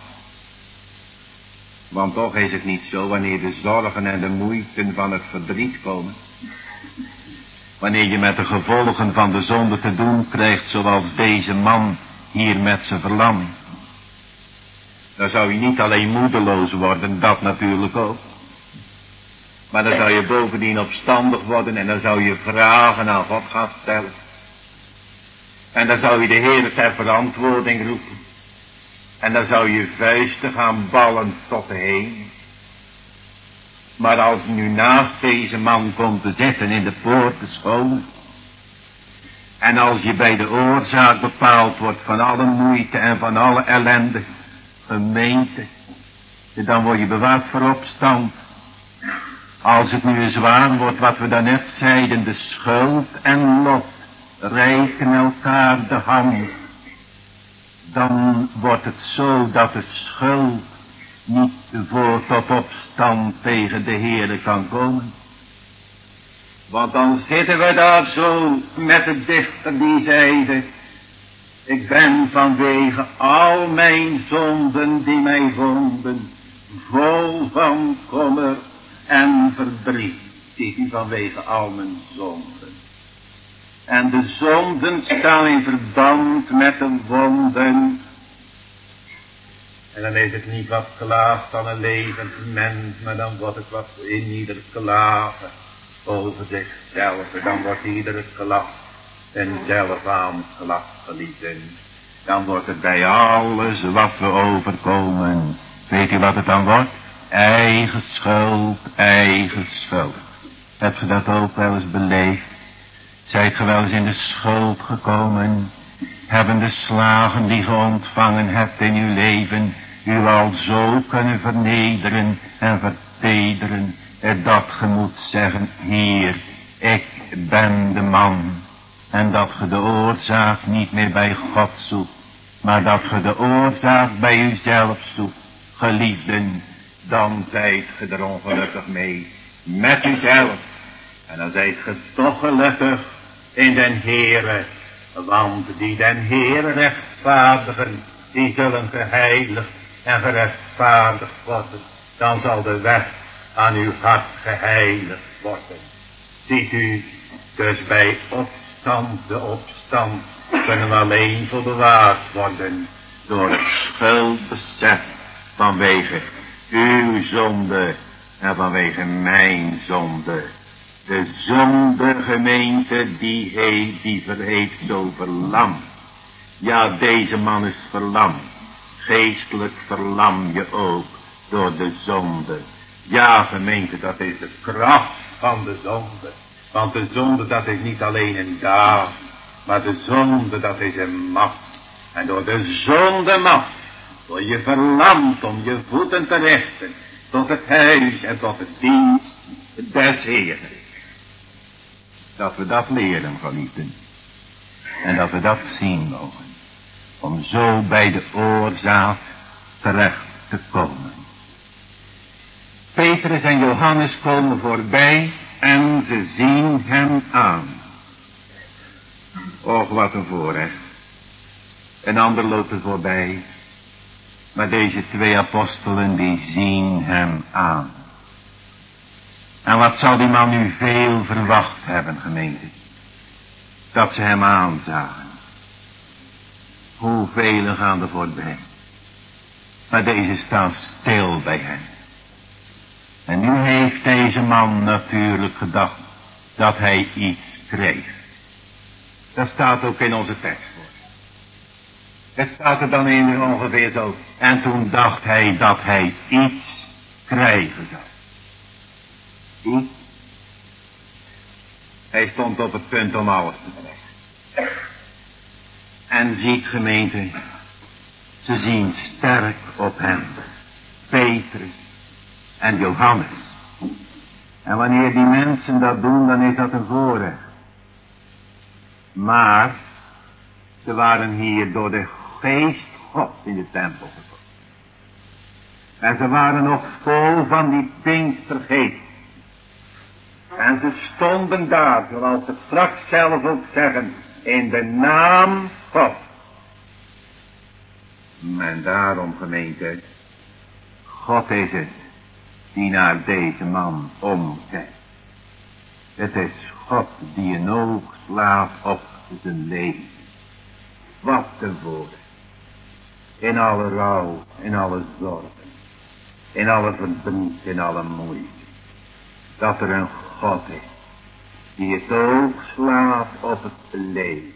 Want toch is het niet zo, wanneer de zorgen en de moeiten van het verdriet komen, wanneer je met de gevolgen van de zonde te doen krijgt, zoals deze man hier met zijn verlamming, dan zou je niet alleen moedeloos worden, dat natuurlijk ook, maar dan zou je bovendien opstandig worden en dan zou je vragen aan God gaan stellen. En dan zou je de Heer ter verantwoording roepen. En dan zou je vuisten gaan ballen tot de hemel. Maar als je nu naast deze man komt te zitten in de poort te scholen, en als je bij de oorzaak bepaald wordt van alle moeite en van alle ellende, gemeente, dan word je bewaard voor opstand. Als het nu zwaar wordt, wat we daarnet zeiden, de schuld en lot reiken elkaar de hand, dan wordt het zo dat de schuld niet voor tot opstand tegen de Heere kan komen. Want dan zitten we daar zo met de dichter die zeide, ik ben vanwege al mijn zonden die mij wonden, vol van kommer en verdriet. Ziet u, vanwege al mijn zonden. En de zonden staan in verband met de wonden. En dan is het niet wat klaagt van een levend mens, maar dan wordt het wat in ieder klagen over zichzelf. Dan wordt iedere klacht en zelf aanklacht, geliefden. Dan wordt het bij alles wat we overkomen. Weet u wat het dan wordt? Eigen schuld, eigen schuld. Hebt u dat ook wel eens beleefd? Zijt ge wel eens in de schuld gekomen? Hebben de slagen die ge ontvangen hebt in uw leven u al zo kunnen vernederen en vertederen, dat ge moet zeggen, hier, ik ben de man. En dat ge de oorzaak niet meer bij God zoekt, maar dat ge de oorzaak bij uzelf zoekt. Geliefden, dan zijt ge er ongelukkig mee, met uzelf. En dan zijt ge toch gelukkig in den Heere, want die den Heere rechtvaardigen, die zullen geheiligd en gerechtvaardigd worden. Dan zal de weg aan uw hart geheiligd worden. Ziet u, dus bij de opstand kunnen we alleen voor bewaard worden door het schuldbesef vanwege uw zonde en vanwege mijn zonde. De zonde, gemeente, die heeft zo verlamd. Ja, deze man is verlamd. Geestelijk verlam je ook door de zonde. Ja, gemeente, dat is de kracht van de zonde. Want de zonde, dat is niet alleen een daad, maar de zonde, dat is een macht. En door de zonde macht, door je verlamd om je voeten te richten, tot het huis en tot de dienst des Heeren. Dat we dat leren, geliefden. En dat we dat zien mogen. Om zo bij de oorzaak terecht te komen. Petrus en Johannes komen voorbij en ze zien hem aan. Och, wat een voorrecht. Een ander loopt er voorbij. Maar deze twee apostelen die zien hem aan. En wat zal die man nu veel verwacht hebben, gemeente? Dat ze hem aanzagen. Hoeveel gaan er voorbij? Maar deze staan stil bij hem. En nu heeft deze man natuurlijk gedacht dat hij iets kreeg. Dat staat ook in onze tekst. Het staat er dan in ongeveer zo. En toen dacht hij dat hij iets krijgen zou. Iets. Hij stond op het punt om alles te krijgen. En ziet, gemeente, ze zien sterk op hem. Petrus en Johannes. En wanneer die mensen dat doen, dan is dat een voorrecht. Maar ze waren hier door de geest God in de tempel gekomen. En ze waren nog vol van die Pinkstergeest. En ze stonden daar, zoals ze straks zelf ook zeggen, in de naam God. En daarom, gemeente, God is het die naar deze man omkijkt. Het is God die een oog slaat op zijn leven. Wat een woord. In alle rouw, in alle zorgen, in alle verdriet, in alle moeite. Dat er een God is die het oog slaat op het leven.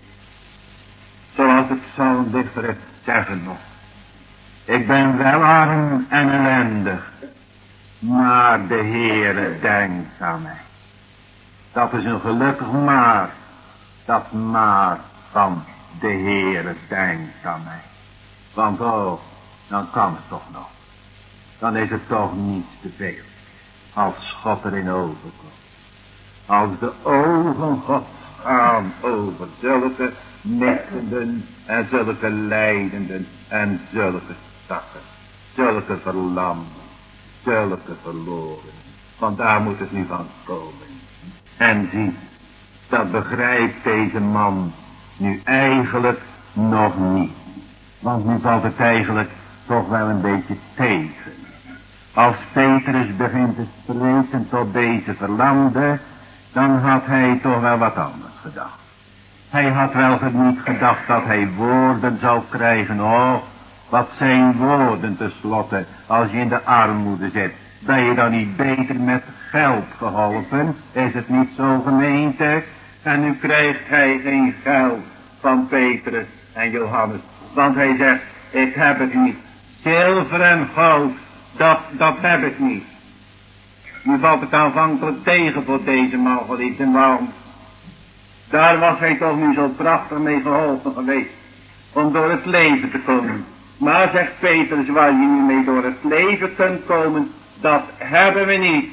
Zoals het psalmdichter het zeggen nog. Ik ben wel arm en ellendig, maar de Heere denkt aan mij. Dat is een gelukkig maar, dat maar van de Heere denkt aan mij. Want oh, dan kan het toch nog. Dan is het toch niets te veel. Als God erin overkomt. Als de ogen Gods gaan over zulke mikkenden en zulke lijdenden en zulke stakken. Zulke verlamden, zulke verloren. Want daar moet het nu van komen. En zie, dat begrijpt deze man nu eigenlijk nog niet. Want nu valt het eigenlijk toch wel een beetje tegen. Als Petrus begint te spreken tot deze verlamde, dan had hij toch wel wat anders gedacht. Hij had wel niet gedacht dat hij woorden zou krijgen. Oh, wat zijn woorden tenslotte als je in de armoede zit. Ben je dan niet beter met geld geholpen? Is het niet zo, gemeente? En nu krijgt hij geen geld van Petrus en Johannes. Want hij zegt, ik heb het niet. Zilver en goud, dat heb ik niet. Nu valt het aanvankelijk tegen voor deze man, geliefden, want daar was hij toch nu zo prachtig mee geholpen geweest. Om door het leven te komen. Maar zegt Petrus, waar je nu mee door het leven kunt komen, dat hebben we niet.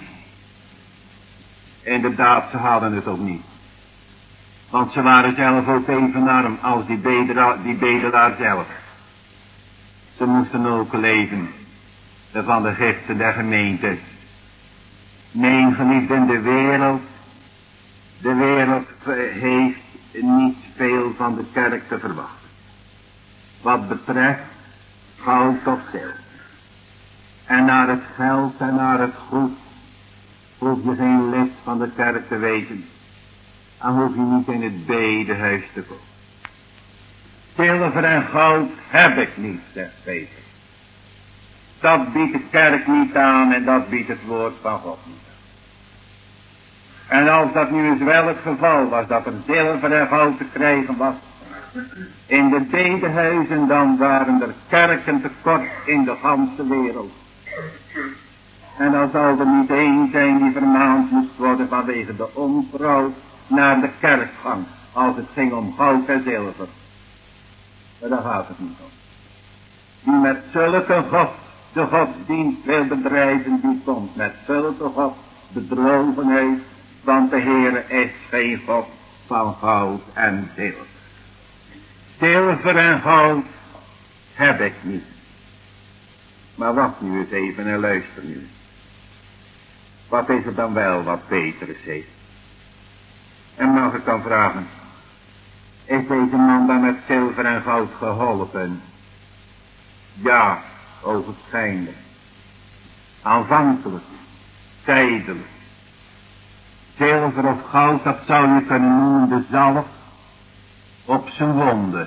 Inderdaad, ze hadden het ook niet. Want ze waren zelf ook even arm als die bedelaar zelf. Ze moesten ook leven van de giften der gemeente. Nee, geliefden, de wereld heeft niet veel van de kerk te verwachten. Wat betreft goud of zilver. En naar het geld en naar het goed hoef je geen lid van de kerk te wezen. En hoef je niet in het bedehuis te komen. Zilver en goud heb ik niet, zegt Peter. Dat biedt de kerk niet aan en dat biedt het woord van God niet aan. En als dat nu eens wel het geval was, dat er zilver en goud te krijgen was in de bedehuizen, dan waren er kerken tekort in de ganse wereld. En dan zal er niet één zijn die vermaand moest worden vanwege de ontrouw naar de kerkgang, als het ging om goud en zilver. Maar daar gaat het niet om. Die met zulke God de godsdienst wil bedrijven, die komt met zulke God bedrogenheid, want de Heere is geen God van goud en zilver. Zilver en goud heb ik niet. Maar wacht nu eens even en luister nu. Wat is het dan wel wat Petrus heeft? En mag ik dan vragen, is deze man dan met zilver en goud geholpen? Ja, ogenschijnlijk. Aanvankelijk, tijdelijk. Zilver of goud, dat zou je kunnen noemen de zalf op zijn wonden.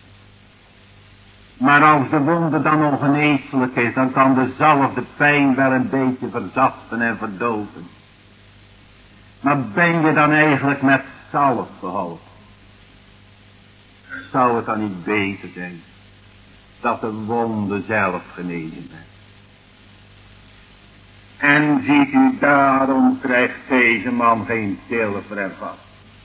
Maar als de wonde dan ongeneeslijk is, dan kan de zalf de pijn wel een beetje verzachten en verdoven. Maar ben je dan eigenlijk met zalf geholpen? Zou het dan niet beter zijn dat de wonde zelf genezen werd? En ziet u, daarom krijgt deze man geen zilver en goud.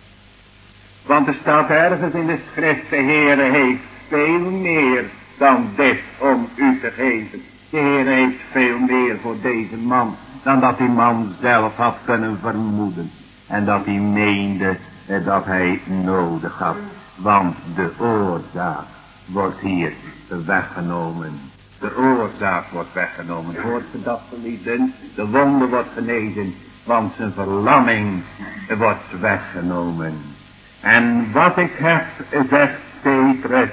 Want er staat ergens in de schrift, de Heere heeft veel meer dan dit om u te geven. De Heer heeft veel meer voor deze man dan dat die man zelf had kunnen vermoeden. En dat hij meende dat hij nodig had. Want de oorzaak wordt hier weggenomen. De oorzaak wordt weggenomen. Hoort u dat, geliefden? De wonde wordt genezen, want zijn verlamming wordt weggenomen. En wat ik heb, zegt Petrus,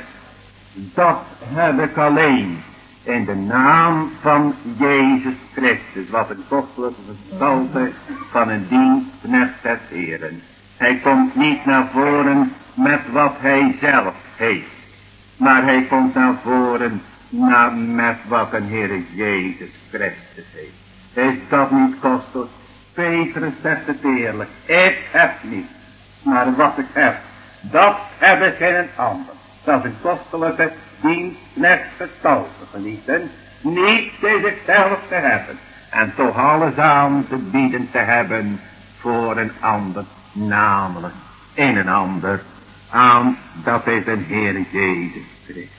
dat heb ik alleen in de naam van Jezus Christus, wat een kostelijke gestalte van een dienstknecht des Heeren. Hij komt niet naar voren met wat hij zelf heeft, maar hij komt naar voren met wat een Heer Jezus Christus heeft. Is dat niet kostelijk? Petrus zegt het eerlijk, ik heb niet, maar wat ik heb, dat heb ik in een ander. Dat is een kostelijke dienstknecht gestalte, geliefden. Niets is ik zelf te hebben. En toch alles aan te bieden te hebben voor een ander. Namelijk in een ander. Aan, dat is een Heer Jezus Christus.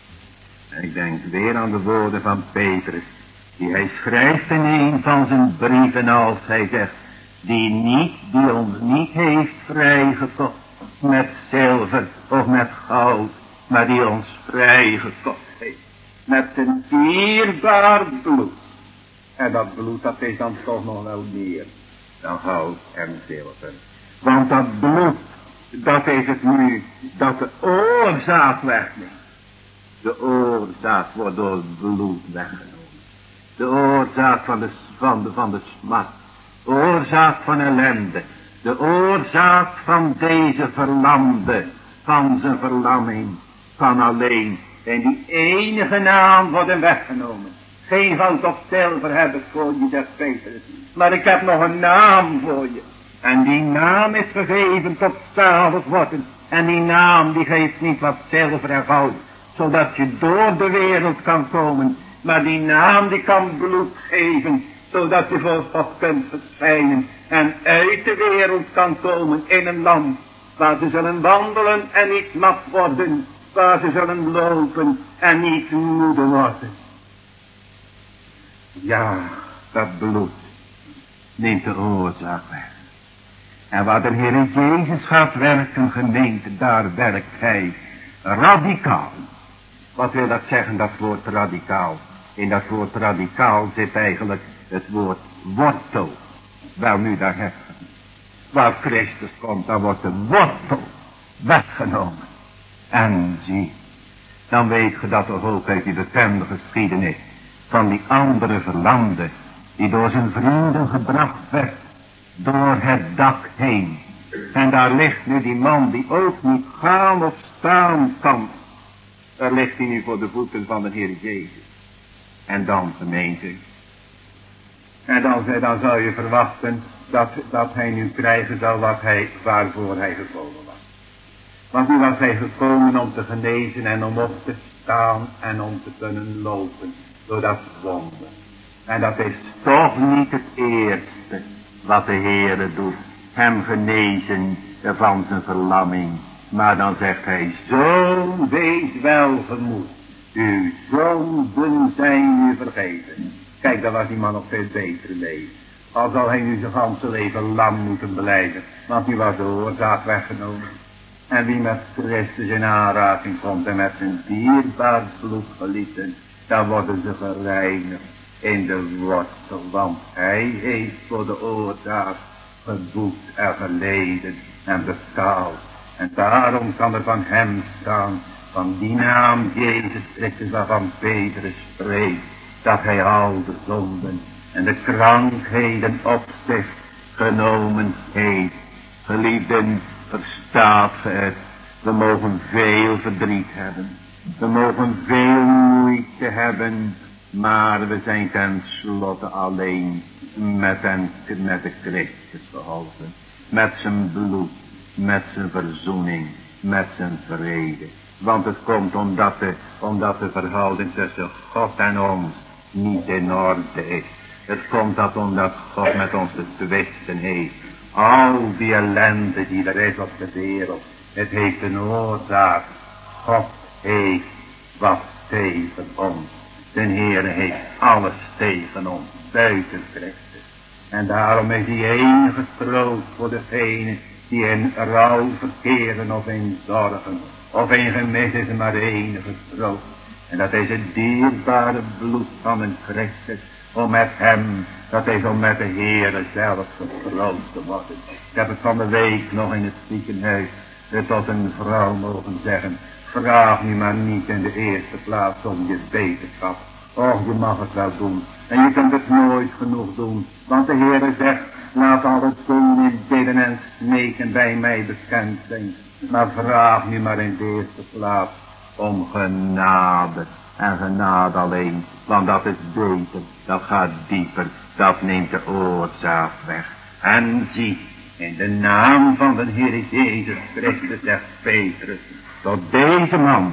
En ik denk weer aan de woorden van Petrus. Die hij schrijft in een van zijn brieven als hij zegt. Die ons niet heeft vrijgekocht met zilver of met goud. Maar die ons vrijgekocht heeft met zijn dierbaar bloed. En dat bloed, dat is dan toch nog wel meer dan goud en zilver. Want dat bloed, dat is het nu, dat de oorzaak wegneemt. De oorzaak wordt door het bloed weggenomen. De oorzaak van de smart. De oorzaak van ellende. De oorzaak van deze verlamde, van zijn verlamming, kan alleen in die enige naam worden weggenomen. Geen goud of zilver heb ik voor je, zegt Petrus, maar ik heb nog een naam voor je. En die naam is gegeven tot zalig worden. En die naam die geeft niet wat zilver en goud, zodat je door de wereld kan komen. Maar die naam die kan bloed geven, zodat je voor God kunt verschijnen. En uit de wereld kan komen in een land waar ze zullen wandelen en niet mat worden. Waar ze zullen lopen en niet moede worden. Ja, dat bloed neemt de oorzaak weg. En waar de Heer Jezus gaat werken, gemeente, daar werkt hij radicaal. Wat wil dat zeggen, dat woord radicaal? In dat woord radicaal zit eigenlijk het woord wortel. Wel nu, daar heb je. Waar Christus komt, dan wordt de wortel weggenomen. En zie, dan weet je dat toch ook uit die bekende geschiedenis van die andere verlamde, die door zijn vrienden gebracht werd, door het dak heen. En daar ligt nu die man die ook niet gaan of staan kan. Daar ligt hij nu voor de voeten van de Heer Jezus. En dan, gemeente. En dan zou je verwachten dat hij nu krijgen zou waarvoor hij gekomen was. Want nu was hij gekomen om te genezen en om op te staan en om te kunnen lopen door dat wonder. En dat is toch niet het eerste wat de Heere doet. Hem genezen van zijn verlamming. Maar dan zegt hij, zoon, wees welgemoed. Uw zonden zijn u vergeven. Kijk, daar was die man nog veel beter mee. Al zal hij nu zijn ganse leven lam moeten blijven. Want nu was de oorzaak weggenomen. En wie met Christus in aanraking komt en met zijn dierbaar bloed gelieten, dan worden ze gereinigd in de wortel. Want hij heeft voor de oorzaak geboet en geleden en betaald. En daarom kan er van hem staan, van die naam Jezus Christus waarvan Petrus spreekt, dat hij al de zonden en de krankheden op zich genomen heeft. Geliefden, verstaat ge het, we mogen veel verdriet hebben, we mogen veel moeite hebben, maar we zijn tenslotte alleen met de Christus geholpen, met zijn bloed, met zijn verzoening, met zijn vrede. Want het komt omdat de verhouding tussen God en ons niet in orde is. Het komt omdat God met ons te twisten heeft. Al die ellende die er is op de wereld, het heeft een oorzaak. God heeft wat tegen ons. De Heer heeft alles tegen ons, buiten Christus. En daarom is die enige troost voor degenen die in rouw verkeren of in zorgen of in gemis, is er maar de enige troost. En dat is het dierbare bloed van een Christus. Om met hem, dat is om met de Heere zelf getroost te worden. Ik heb het van de week nog in het ziekenhuis tot een vrouw mogen zeggen, vraag nu maar niet in de eerste plaats om je beterschap. Och, je mag het wel doen. En je kunt het nooit genoeg doen. Want de Heere zegt, laat al het doen in bidden en smeken bij mij bekend zijn. Maar vraag nu maar in de eerste plaats om genade. En genade alleen. Want dat is beter. Dat gaat dieper. Dat neemt de oorzaak weg. En zie, in de naam van de Heer Jezus Christus zegt Petrus tot deze man,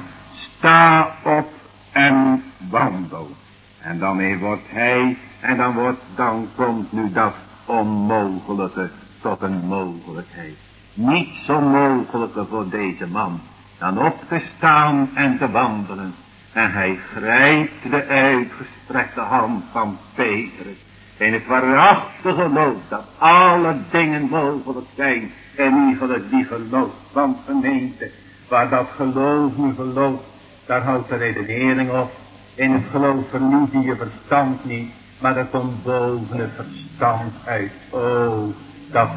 sta op en wandel. En dan wordt hij, en dan komt nu dat onmogelijke tot een mogelijkheid. Niets onmogelijker voor deze man dan op te staan en te wandelen. En hij grijpt de uitgestrekte hand van Petrus in het waarachtige geloof dat alle dingen mogelijk zijn. En iegelijk die gelooft van gemeente, waar dat geloof nu gelooft, daar houdt de redenering op. In het geloof verlies je verstand niet, maar dat komt boven het verstand uit. Oh, dat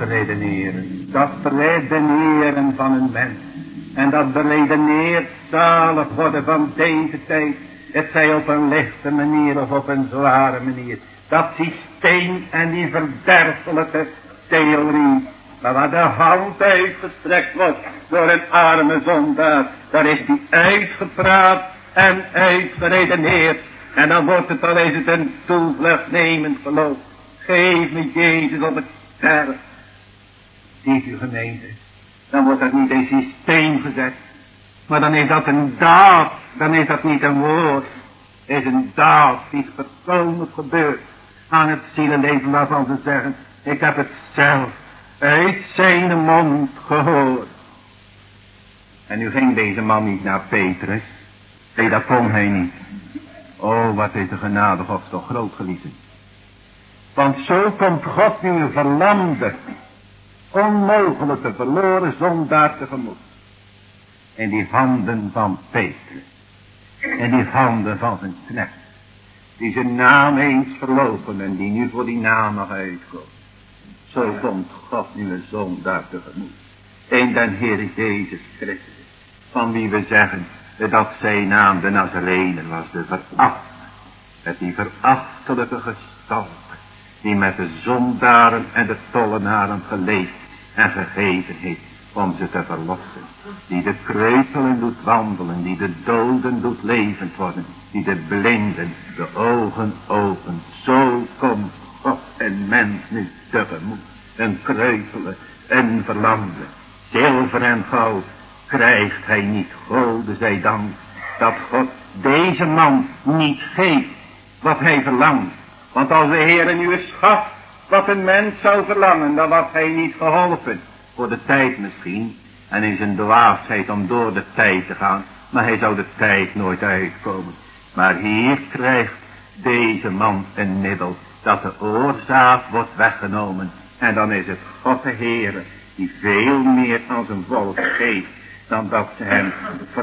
redeneren van een mens. En dat beredeneerd zalig worden van deze tijd. Het zij op een lichte manier of op een zware manier. Dat systeem en die verderfelijke theorie. Maar waar de hand uitgestrekt wordt door een arme zondaar, daar is die uitgepraat en uitgeredeneerd. En dan wordt het, al is het een toevluchtnemend geloof. Geef me Jezus op het sterf. Ziet u gemeente, dan wordt dat niet een systeem gezet. Maar dan is dat een daad, dan is dat niet een woord. Het is een daad die persoonlijk gebeurt aan het zielenleven waarvan ze zeggen, ik heb het zelf uit zijn mond gehoord. En nu ging deze man niet naar Petrus. Nee, dat kon hij niet. Oh, wat is de genade Gods toch groot, geliefden. Want zo komt God nu een verlamde, onmogelijke, verloren zondaar tegemoet. In die handen van Petrus. In die handen van zijn knecht. Die zijn naam eens verlopen en die nu voor die naam nog uitkomt. Zo komt God nu een zondaar tegemoet. In den Heer Jezus Christus. Van wie we zeggen dat zijn naam de Nazarener was. De veracht. Met die verachtelijke gestalte. Die met de zondaren en de tollenaren geleefd en gegeven heeft om ze te verlossen. Die de kreupelen doet wandelen, die de doden doet levend worden, die de blinden de ogen opent. Zo komt God en mens nu tegemoet. Een kreupele, een verlamde, zilver en goud krijgt hij niet. Gode zij dank dat God deze man niet geeft wat hij verlangt. Want als de Heere nu eens gaf wat een mens zou verlangen, dan was hij niet geholpen. Voor de tijd misschien, en in zijn dwaasheid om door de tijd te gaan, maar hij zou de tijd nooit uitkomen. Maar hier krijgt deze man een middel, dat de oorzaak wordt weggenomen. En dan is het God de Heere, die veel meer aan zijn volk geeft, dan dat ze hem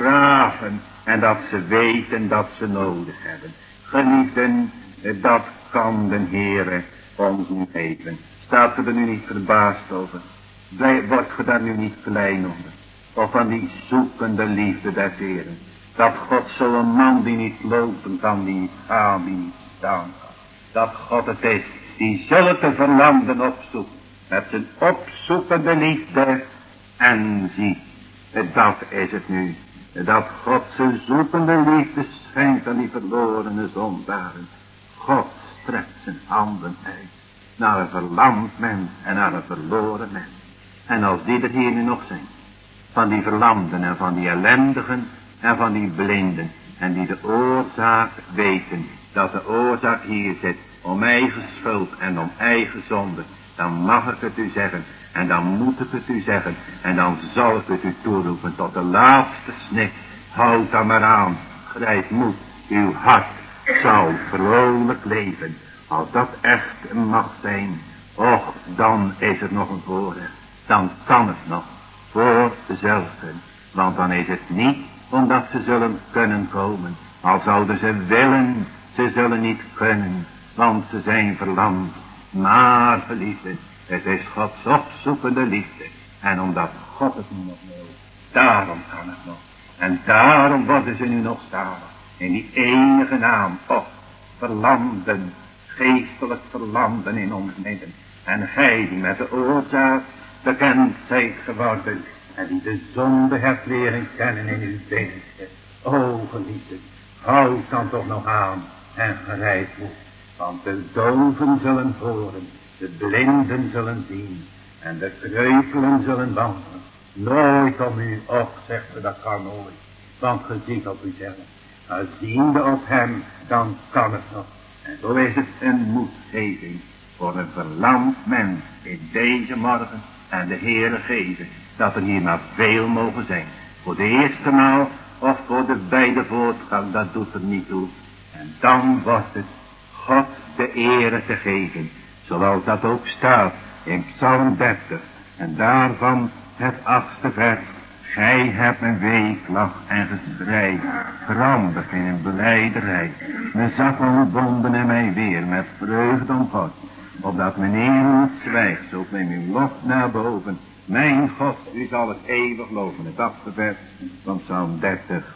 vragen en dat ze weten dat ze nodig hebben. Geliefden, dat kan de Heere ons nu geven. Staat ge er nu niet verbaasd over? Wordt ge daar nu niet klein onder? Of van die zoekende liefde des Heeren? Dat God zo'n man die niet lopen kan, die niet gaan, die niet staan kan. Dat God het is die zulke verlamden opzoekt. Met zijn opzoekende liefde. En zie, dat is het nu. Dat God zijn zoekende liefde schenkt aan die verlorene zondaren. God strekt zijn handen uit naar een verlamd mens en naar een verloren mens. En als die er hier nu nog zijn, van die verlamden en van die ellendigen en van die blinden, en die de oorzaak weten, dat de oorzaak hier zit om eigen schuld en om eigen zonde, dan mag ik het u zeggen, en dan moet ik het u zeggen, en dan zal ik het u toeroepen tot de laatste snik. Houd dan maar aan, grijp moed, uw hart zal vrolijk leven. Als dat echt mag zijn, och, dan is het nog een voorrecht. Dan kan het nog voor dezelfde. Want dan is het niet omdat ze zullen kunnen komen. Al zouden ze willen, ze zullen niet kunnen. Want ze zijn verlamd. Maar geliefde, het is Gods opzoekende liefde. En omdat God het nu nog wil, daarom kan het nog. En daarom worden ze nu nog zalig. In die enige naam, of verlamden, geestelijk verlamden in ons midden. En gij die met de oorzaak bekend zijt geworden. En die de zonde hebt leren kennen in uw binnenste. O geliefden, houd dan toch nog aan en grijp moed. Want de doven zullen horen, de blinden zullen zien en de kreupelen zullen wandelen. Nooit om u op, zegt ze, dat kan nooit. Want ge ziet op uzelf. Maar ziende op hem, dan kan het nog. En zo is het een moedgeving voor een verlamd mens in deze morgen en de Heere geven. Dat er hier maar veel mogen zijn. Voor de eerste maal of voor de beide voortgang, dat doet er niet toe. En dan wordt het God de ere te geven. Zoals dat ook staat in Psalm 30. En daarvan het 8e vers. Gij hebt mijn weeklach en geschrei veranderd in een blijderij. Mijn zak ontbonden en mij weer met vreugde om God. Opdat mijn eer niet zwijgt, zo neem uw lof naar boven. Mijn God, u zal het eeuwig loven. Het 8e vers van Psalm 30.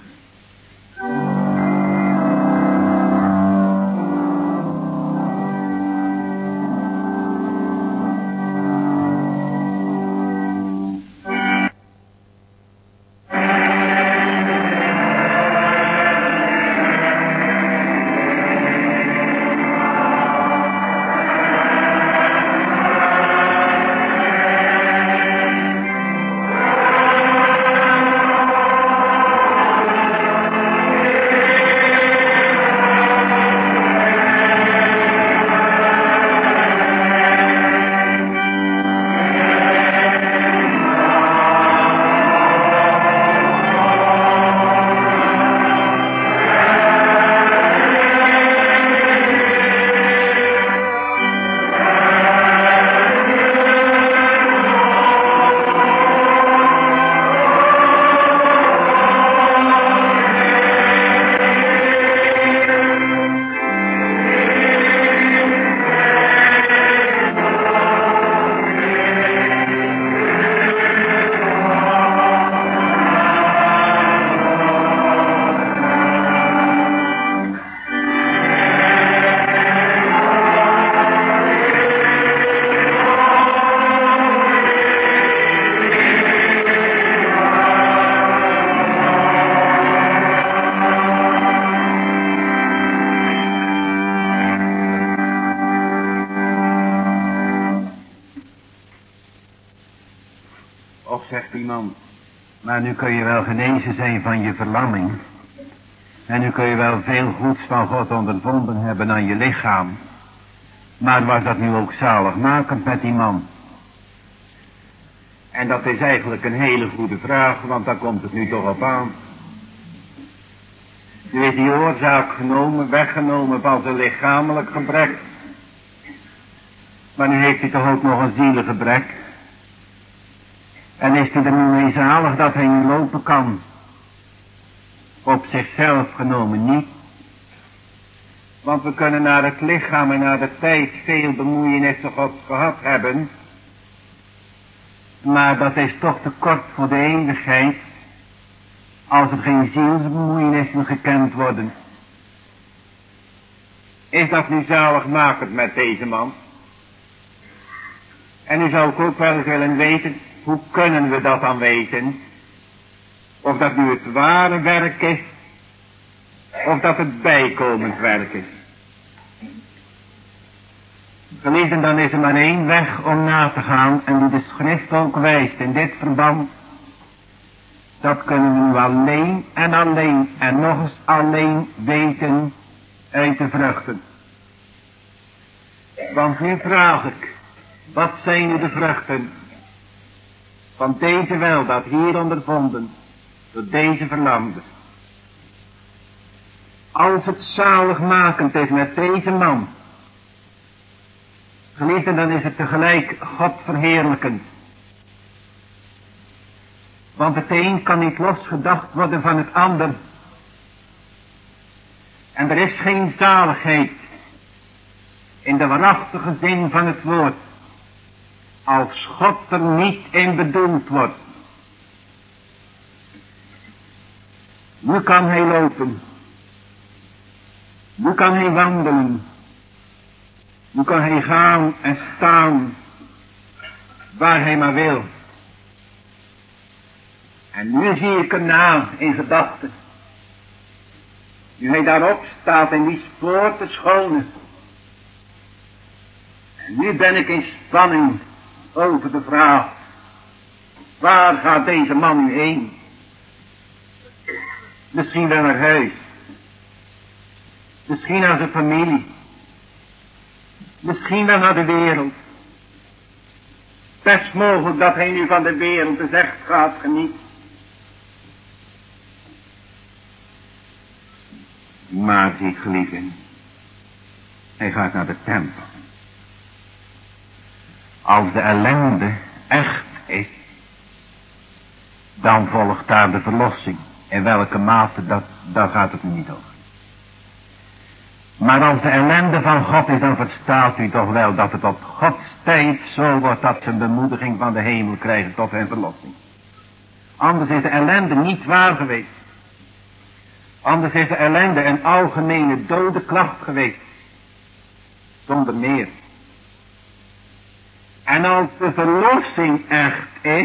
Zegt iemand, maar nu kun je wel genezen zijn van je verlamming. En nu kun je wel veel goeds van God ondervonden hebben aan je lichaam. Maar was dat nu ook zaligmakend met die man? En dat is eigenlijk een hele goede vraag, want daar komt het nu toch op aan. Nu is die oorzaak weggenomen van zijn lichamelijk gebrek. Maar nu heeft hij toch ook nog een zielengebrek. En is hij er nu mee zalig dat hij nu lopen kan? Op zichzelf genomen niet. Want we kunnen naar het lichaam en naar de tijd veel bemoeienissen Gods gehad hebben. Maar dat is toch te kort voor de eeuwigheid. Als er geen zielsbemoeienissen gekend worden. Is dat nu zaligmakend met deze man? En nu zou ik ook wel eens willen weten, hoe kunnen we dat dan weten? Of dat nu het ware werk is, of dat het bijkomend werk is. Geliefden, dan is er maar één weg om na te gaan, en die de schrift ook wijst in dit verband. Dat kunnen we nu alleen en nog eens alleen weten uit de vruchten. Want nu vraag ik, wat zijn nu de vruchten van deze weldaad hier ondervonden door deze verlamde? Als het zaligmakend is met deze man, geliefden, dan is het tegelijk God verheerlijkend. Want het een kan niet losgedacht worden van het ander. En er is geen zaligheid in de waarachtige zin van het woord, als God er niet in bedoeld wordt. Nu kan hij lopen. Nu kan hij wandelen. Nu kan hij gaan en staan waar hij maar wil. En nu zie ik hem na in gedachten. Nu hij daarop staat in die spoor te schonen. En nu ben ik in spanning over de vraag. Waar gaat deze man nu heen? Misschien wel naar huis. Misschien naar zijn familie. Misschien wel naar de wereld. Best mogelijk dat hij nu van de wereld dus echt gaat genieten. Maar ziet geliefden, hij gaat naar de tempel. Als de ellende echt is, dan volgt daar de verlossing. In welke mate, daar gaat het nu niet over. Maar als de ellende van God is, dan verstaat u toch wel dat het op Gods tijd zo wordt dat ze een bemoediging van de hemel krijgen tot hun verlossing. Anders is de ellende niet waar geweest. Anders is de ellende een algemene dode klacht geweest. Zonder meer. En als de verlossing echt is,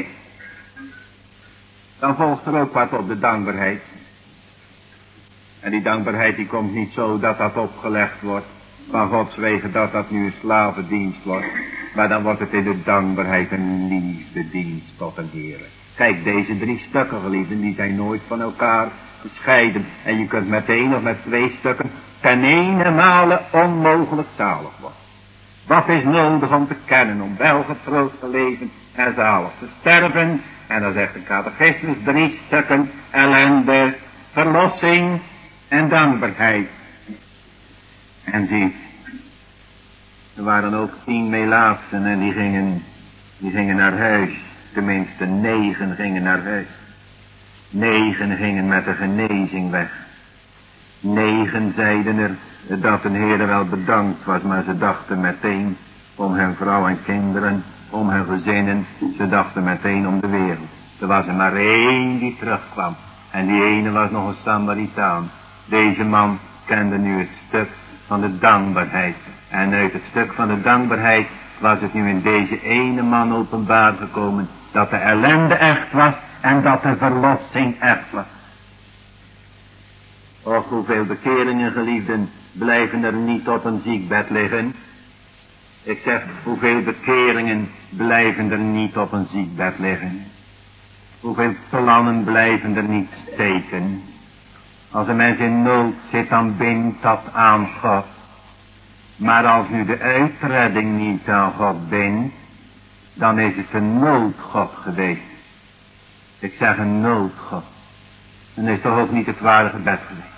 dan volgt er ook wat op de dankbaarheid. En die dankbaarheid die komt niet zo dat dat opgelegd wordt van Gods wegen, dat nu een slavendienst wordt. Maar dan wordt het in de dankbaarheid een liefdedienst tot een Heer. Kijk, deze 3 stukken geliefden, die zijn nooit van elkaar gescheiden. En je kunt met 1 of met 2 stukken ten ene male onmogelijk zalig worden. Wat is nodig om te kennen, om wel getroost te leven en zalig te sterven? En dan zegt de catechismus 3 stukken: ellende, verlossing en dankbaarheid. En zie, er waren ook 10 melaatsen en die gingen naar huis. Tenminste 9 gingen naar huis. 9 gingen met de genezing weg. 9 zeiden er dat de Heer wel bedankt was, maar ze dachten meteen om hun vrouw en kinderen, om hun gezinnen. Ze dachten meteen om de wereld. Er was er maar 1 die terugkwam. En die ene was nog een Samaritaan. Deze man kende nu het stuk van de dankbaarheid. En uit het stuk van de dankbaarheid was het nu in deze ene man openbaar gekomen dat de ellende echt was en dat de verlossing echt was. Och, hoeveel bekeringen, geliefden, blijven er niet op een ziekbed liggen. Ik zeg, hoeveel bekeringen blijven er niet op een ziekbed liggen. Hoeveel plannen blijven er niet steken. Als een mens in nood zit, dan bindt dat aan God. Maar als nu de uitredding niet aan God bindt, dan is het een noodgod geweest. Ik zeg een noodgod. Dan is toch ook niet het ware gebed geweest.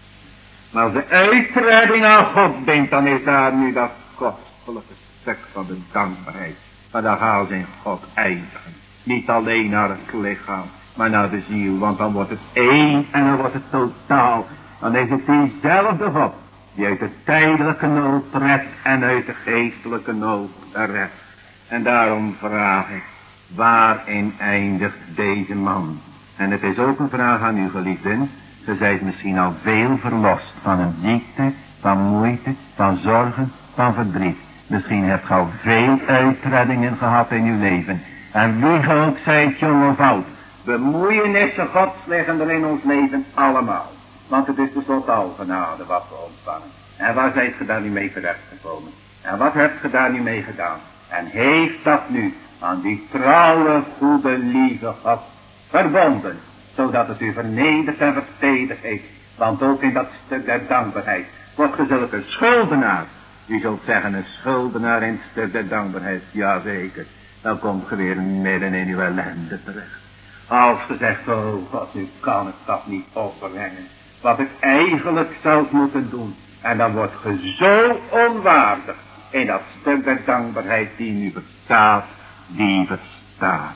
Maar als de uitredding aan God bindt, dan is daar nu dat kostelijke stuk van de dankbaarheid. Maar dan gaan ze in God eindigen. Niet alleen naar het lichaam, maar naar de ziel. Want dan wordt het één en dan wordt het totaal. Dan is het diezelfde God die uit de tijdelijke nood redt en uit de geestelijke nood redt. En daarom vraag ik, waarin eindigt deze man? En het is ook een vraag aan u, geliefden. Ze zijt misschien al veel verlost van een ziekte, van moeite, van zorgen, van verdriet. Misschien hebt ge al veel uitreddingen gehad in uw leven. En wie ge ook zijt, jong of oud, bemoeienissen Gods liggen er in ons leven allemaal. Want het is tenslotte al genade wat we ontvangen. En waar zijt ge daar nu mee terechtgekomen? En wat hebt ge daar nu mee gedaan? En heeft dat nu aan die trouwe, goede, lieve God verbonden, zodat het u vernederd en vertederd heeft. Want ook in dat stuk der dankbaarheid wordt ge zulke schuldenaar. U zult zeggen, een schuldenaar in het stuk der dankbaarheid. Jazeker, dan komt ge weer midden in uw ellende terecht. Als ge zegt, oh God, nu kan ik dat niet opbrengen. Wat ik eigenlijk zou moeten doen. En dan wordt ge zo onwaardig in dat stuk der dankbaarheid die nu bestaat, die verstaat.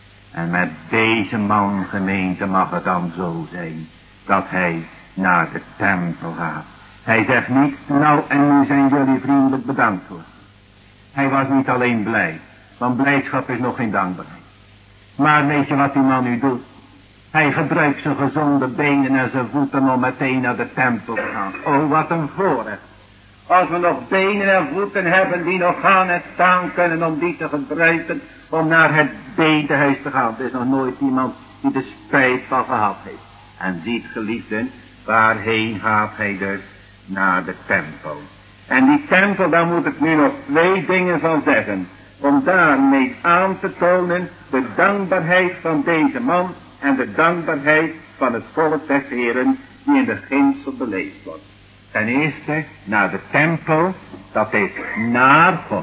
En met deze man, gemeente, mag het dan zo zijn, dat hij naar de tempel gaat. Hij zegt niet, nou en nu zijn jullie vriendelijk bedankt hoor. Hij was niet alleen blij, want blijdschap is nog geen dankbaarheid. Maar weet je wat die man nu doet? Hij gebruikt zijn gezonde benen en zijn voeten om meteen naar de tempel te gaan. Oh, wat een voorrecht. Als we nog benen en voeten hebben die nog gaan en staan kunnen om die te gebruiken om naar het bedehuis te gaan. Er is nog nooit iemand die er spijt van gehad heeft. En ziet, geliefden, waarheen gaat hij dus? Naar de tempel. En die tempel, daar moet ik nu nog 2 dingen van zeggen. Om daarmee aan te tonen de dankbaarheid van deze man en de dankbaarheid van het volk des Heren die in de ginsel beleefd wordt. Ten eerste, naar de tempel, dat is naar God.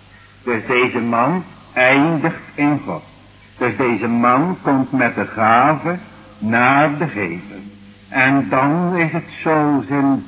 Dus deze man eindigt in God. Dus deze man komt met de gave naar de gever. En dan is het zo, zijn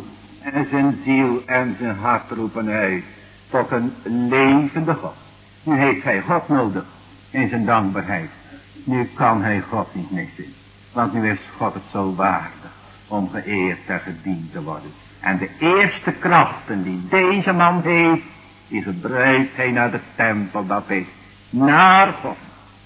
ziel en zijn hart roepen uit tot een levende God. Nu heeft hij God nodig in zijn dankbaarheid. Nu kan hij God niet missen. Want nu is God het zo waardig om geëerd en gediend te worden. En de eerste krachten die deze man heeft, die gebruikt hij naar de tempel, dat is naar God.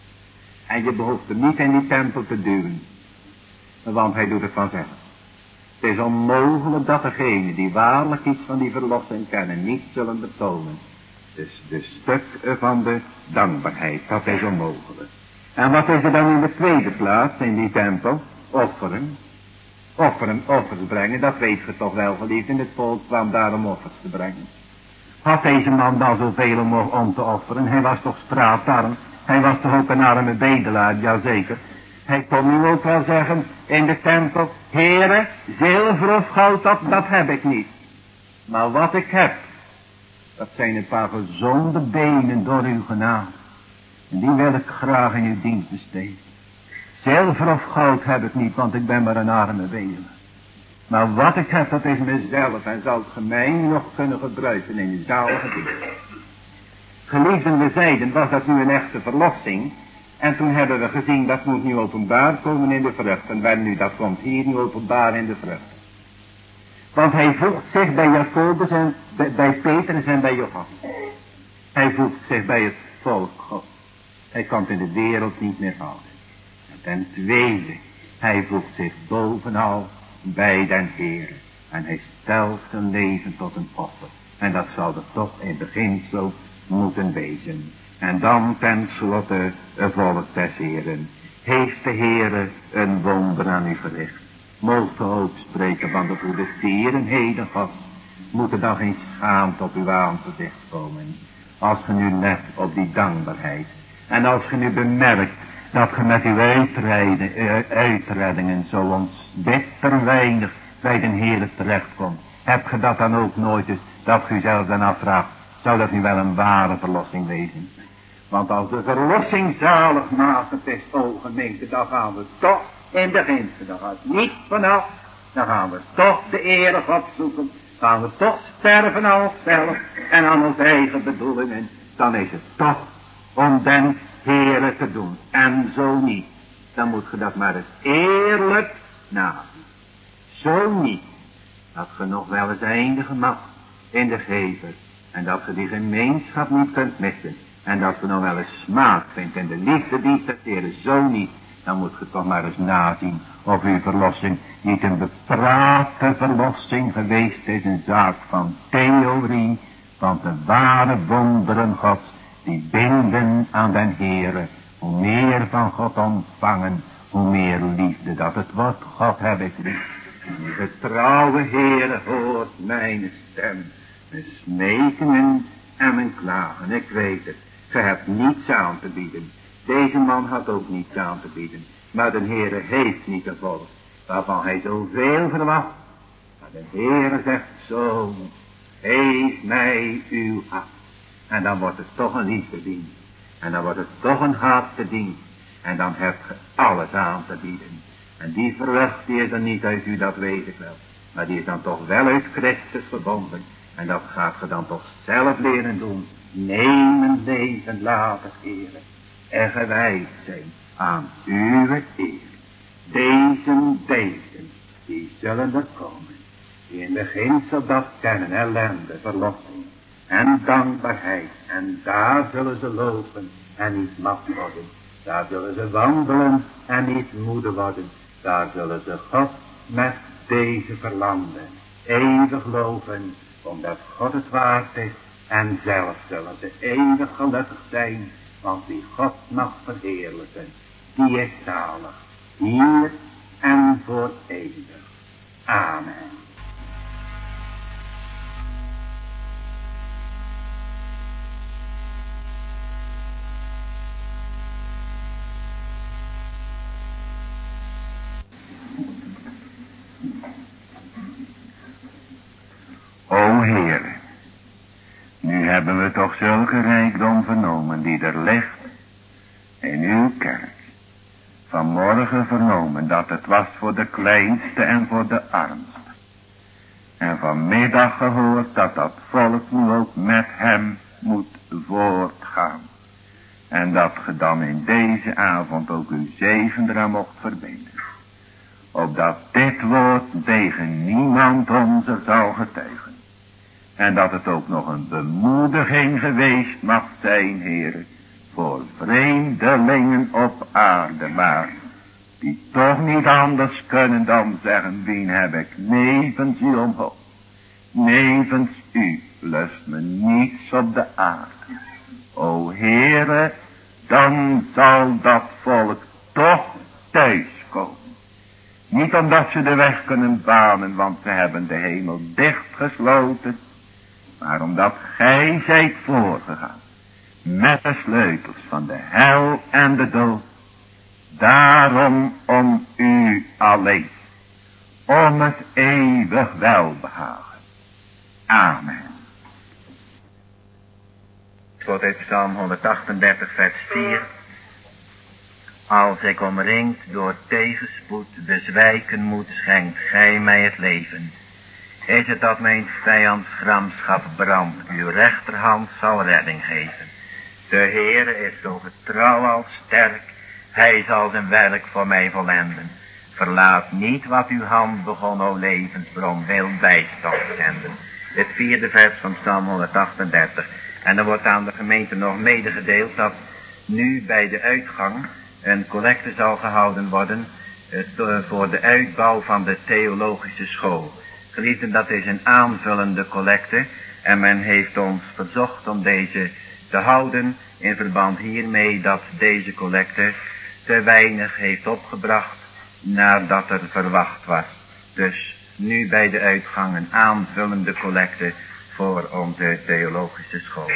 En je behoeft hem niet in die tempel te duwen, want hij doet het vanzelf. Het is onmogelijk dat degenen die waarlijk iets van die verlossing kennen, niet zullen betonen. Dus de stuk van de dankbaarheid, dat is onmogelijk. En wat is er dan in de tweede plaats in die tempel? Offeren. Offers brengen, dat weet je toch wel, geliefd. In het volk kwam daar om offers te brengen. Had deze man dan zoveel om te offeren? Hij was toch straatarm? Hij was toch ook een arme bedelaar, jazeker. Hij kon nu ook wel zeggen in de tempel, Heere, zilver of goud, dat heb ik niet. Maar wat ik heb, dat zijn een paar gezonde benen door uw genade. En die wil ik graag in uw dienst besteden. Zilver of goud heb ik niet, want ik ben maar een arme bedelaar. Maar wat ik heb, dat is mezelf en zal het gemeen nog kunnen gebruiken in uw zalige dienst. Geliefden, we zeiden, was dat nu een echte verlossing? En toen hebben we gezien, dat moet nu openbaar komen in de vruchten. En nu, dat komt hier nu openbaar in de vruchten. Want hij voegt zich bij Jacobus en bij Petrus en bij Johannes. Hij voegt zich bij het volk God. Hij kan het in de wereld niet meer houden. En ten tweede, hij voegt zich bovenal bij den Heer. En hij stelt zijn leven tot een offer. En dat zal er toch in beginsel moeten wezen. En dan tenslotte, volk des Heeren. Heeft de Heere een wonder aan u verricht? Moogt u ook spreken van de goede stieren, heden God. Moet er dan geen schaamte op uw aangezicht komen. Als ge nu let op die dankbaarheid. En als ge nu bemerkt dat ge met uw uitreddingen zo ons bitter weinig bij den Heere terechtkomt. Heb ge dat dan ook nooit eens dat u zelf dan afvraagt, zou dat nu wel een ware verlossing wezen? Want als de verlossing zaligmakend is, o gemeente, dan gaan we toch in de ginste, dan gaat het niet vanaf, dan gaan we toch de ere God zoeken, gaan we toch sterven aan onszelf en aan onze eigen bedoelingen, dan is het toch om den Heere te doen. En zo niet, dan moet je dat maar eens eerlijk nazien. Zo niet, dat je nog wel eens eindigen mag in de gever. En dat je die gemeenschap niet kunt missen. En dat je nog wel eens smaak vindt in de liefde die te Heere. Zo niet, dan moet je toch maar eens nazien of uw verlossing niet een beprate verlossing geweest is. Een zaak van theorie, want de ware wonderen Gods die binden aan den Heere. Hoe meer van God ontvangen, hoe meer liefde dat het wordt. God heb ik lief. De trouwe Heere hoort mijn stem, mijn smekingen en mijn klagen. Ik weet het, ge hebt niets aan te bieden. Deze man had ook niets aan te bieden. Maar de Heere heeft niet een volk waarvan hij zoveel verwacht. Maar de Heere zegt, zoon, geef mij uw hart. En dan wordt het toch een liefdedienst. En dan wordt het toch een hartedienst. En dan hebt ge alles aan te bieden. En die vrucht die is er niet uit u, dat weet ik wel. Maar die is dan toch wel uit Christus verbonden. En dat gaat ge dan toch zelf leren doen. Nemen leven laten keren. En gewijd zijn aan uw eer. Deze die zullen er komen. Die in beginsel dat kennen, ellende, verlossing en dankbaarheid. En daar zullen ze lopen en niet mat worden. Daar zullen ze wandelen en niet moede worden. Daar zullen ze God met deze verlanden eeuwig loven, omdat God het waard is. En zelf zullen ze eeuwig gelukkig zijn, want wie God mag verheerlijken, die is zalig, hier en voor eeuwig. Amen. O Heere, nu hebben we toch zulke rijkdom vernomen die er ligt in uw kerk. Vanmorgen vernomen dat het was voor de kleinste en voor de armste. En vanmiddag gehoord dat dat volk nu ook met hem moet voortgaan. En dat ge dan in deze avond ook uw zegen eraan mocht verbinden. Opdat dit woord tegen niemand onze zal getuigen. En dat het ook nog een bemoediging geweest mag zijn, Heere, voor vreemdelingen op aarde, maar die toch niet anders kunnen dan zeggen, wien heb ik nevens u omhoog. Nevens u lust me niets op de aarde. O Heere, dan zal dat volk toch thuiskomen. Niet omdat ze de weg kunnen banen, want ze hebben de hemel dichtgesloten, maar omdat gij zijt voorgegaan met de sleutels van de hel en de dood. Daarom om u alleen, om het eeuwig welbehagen. Amen. Tot uit Psalm 138 vers 4. Als ik omringd door tegenspoed bezwijken moet, schenkt gij mij het leven. Is het dat mijn vijands gramschap brandt, uw rechterhand zal redding geven. De Heere is zo getrouw als sterk, hij zal zijn werk voor mij volenden. Verlaat niet wat uw hand begon, o levensbron, wil bijstand zenden. Het 4e vers van Psalm 138. En er wordt aan de gemeente nog medegedeeld dat nu bij de uitgang een collecte zal gehouden worden voor de uitbouw van de theologische school. Geliefden, dat is een aanvullende collecte en men heeft ons verzocht om deze te houden in verband hiermee dat deze collecte te weinig heeft opgebracht nadat er verwacht was. Dus nu bij de uitgang een aanvullende collecte voor onze theologische school.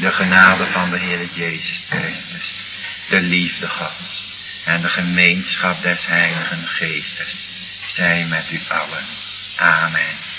De genade van de Heer Jezus Christus, de liefde Gods en de gemeenschap des Heiligen Geestes zij met u allen. Amen.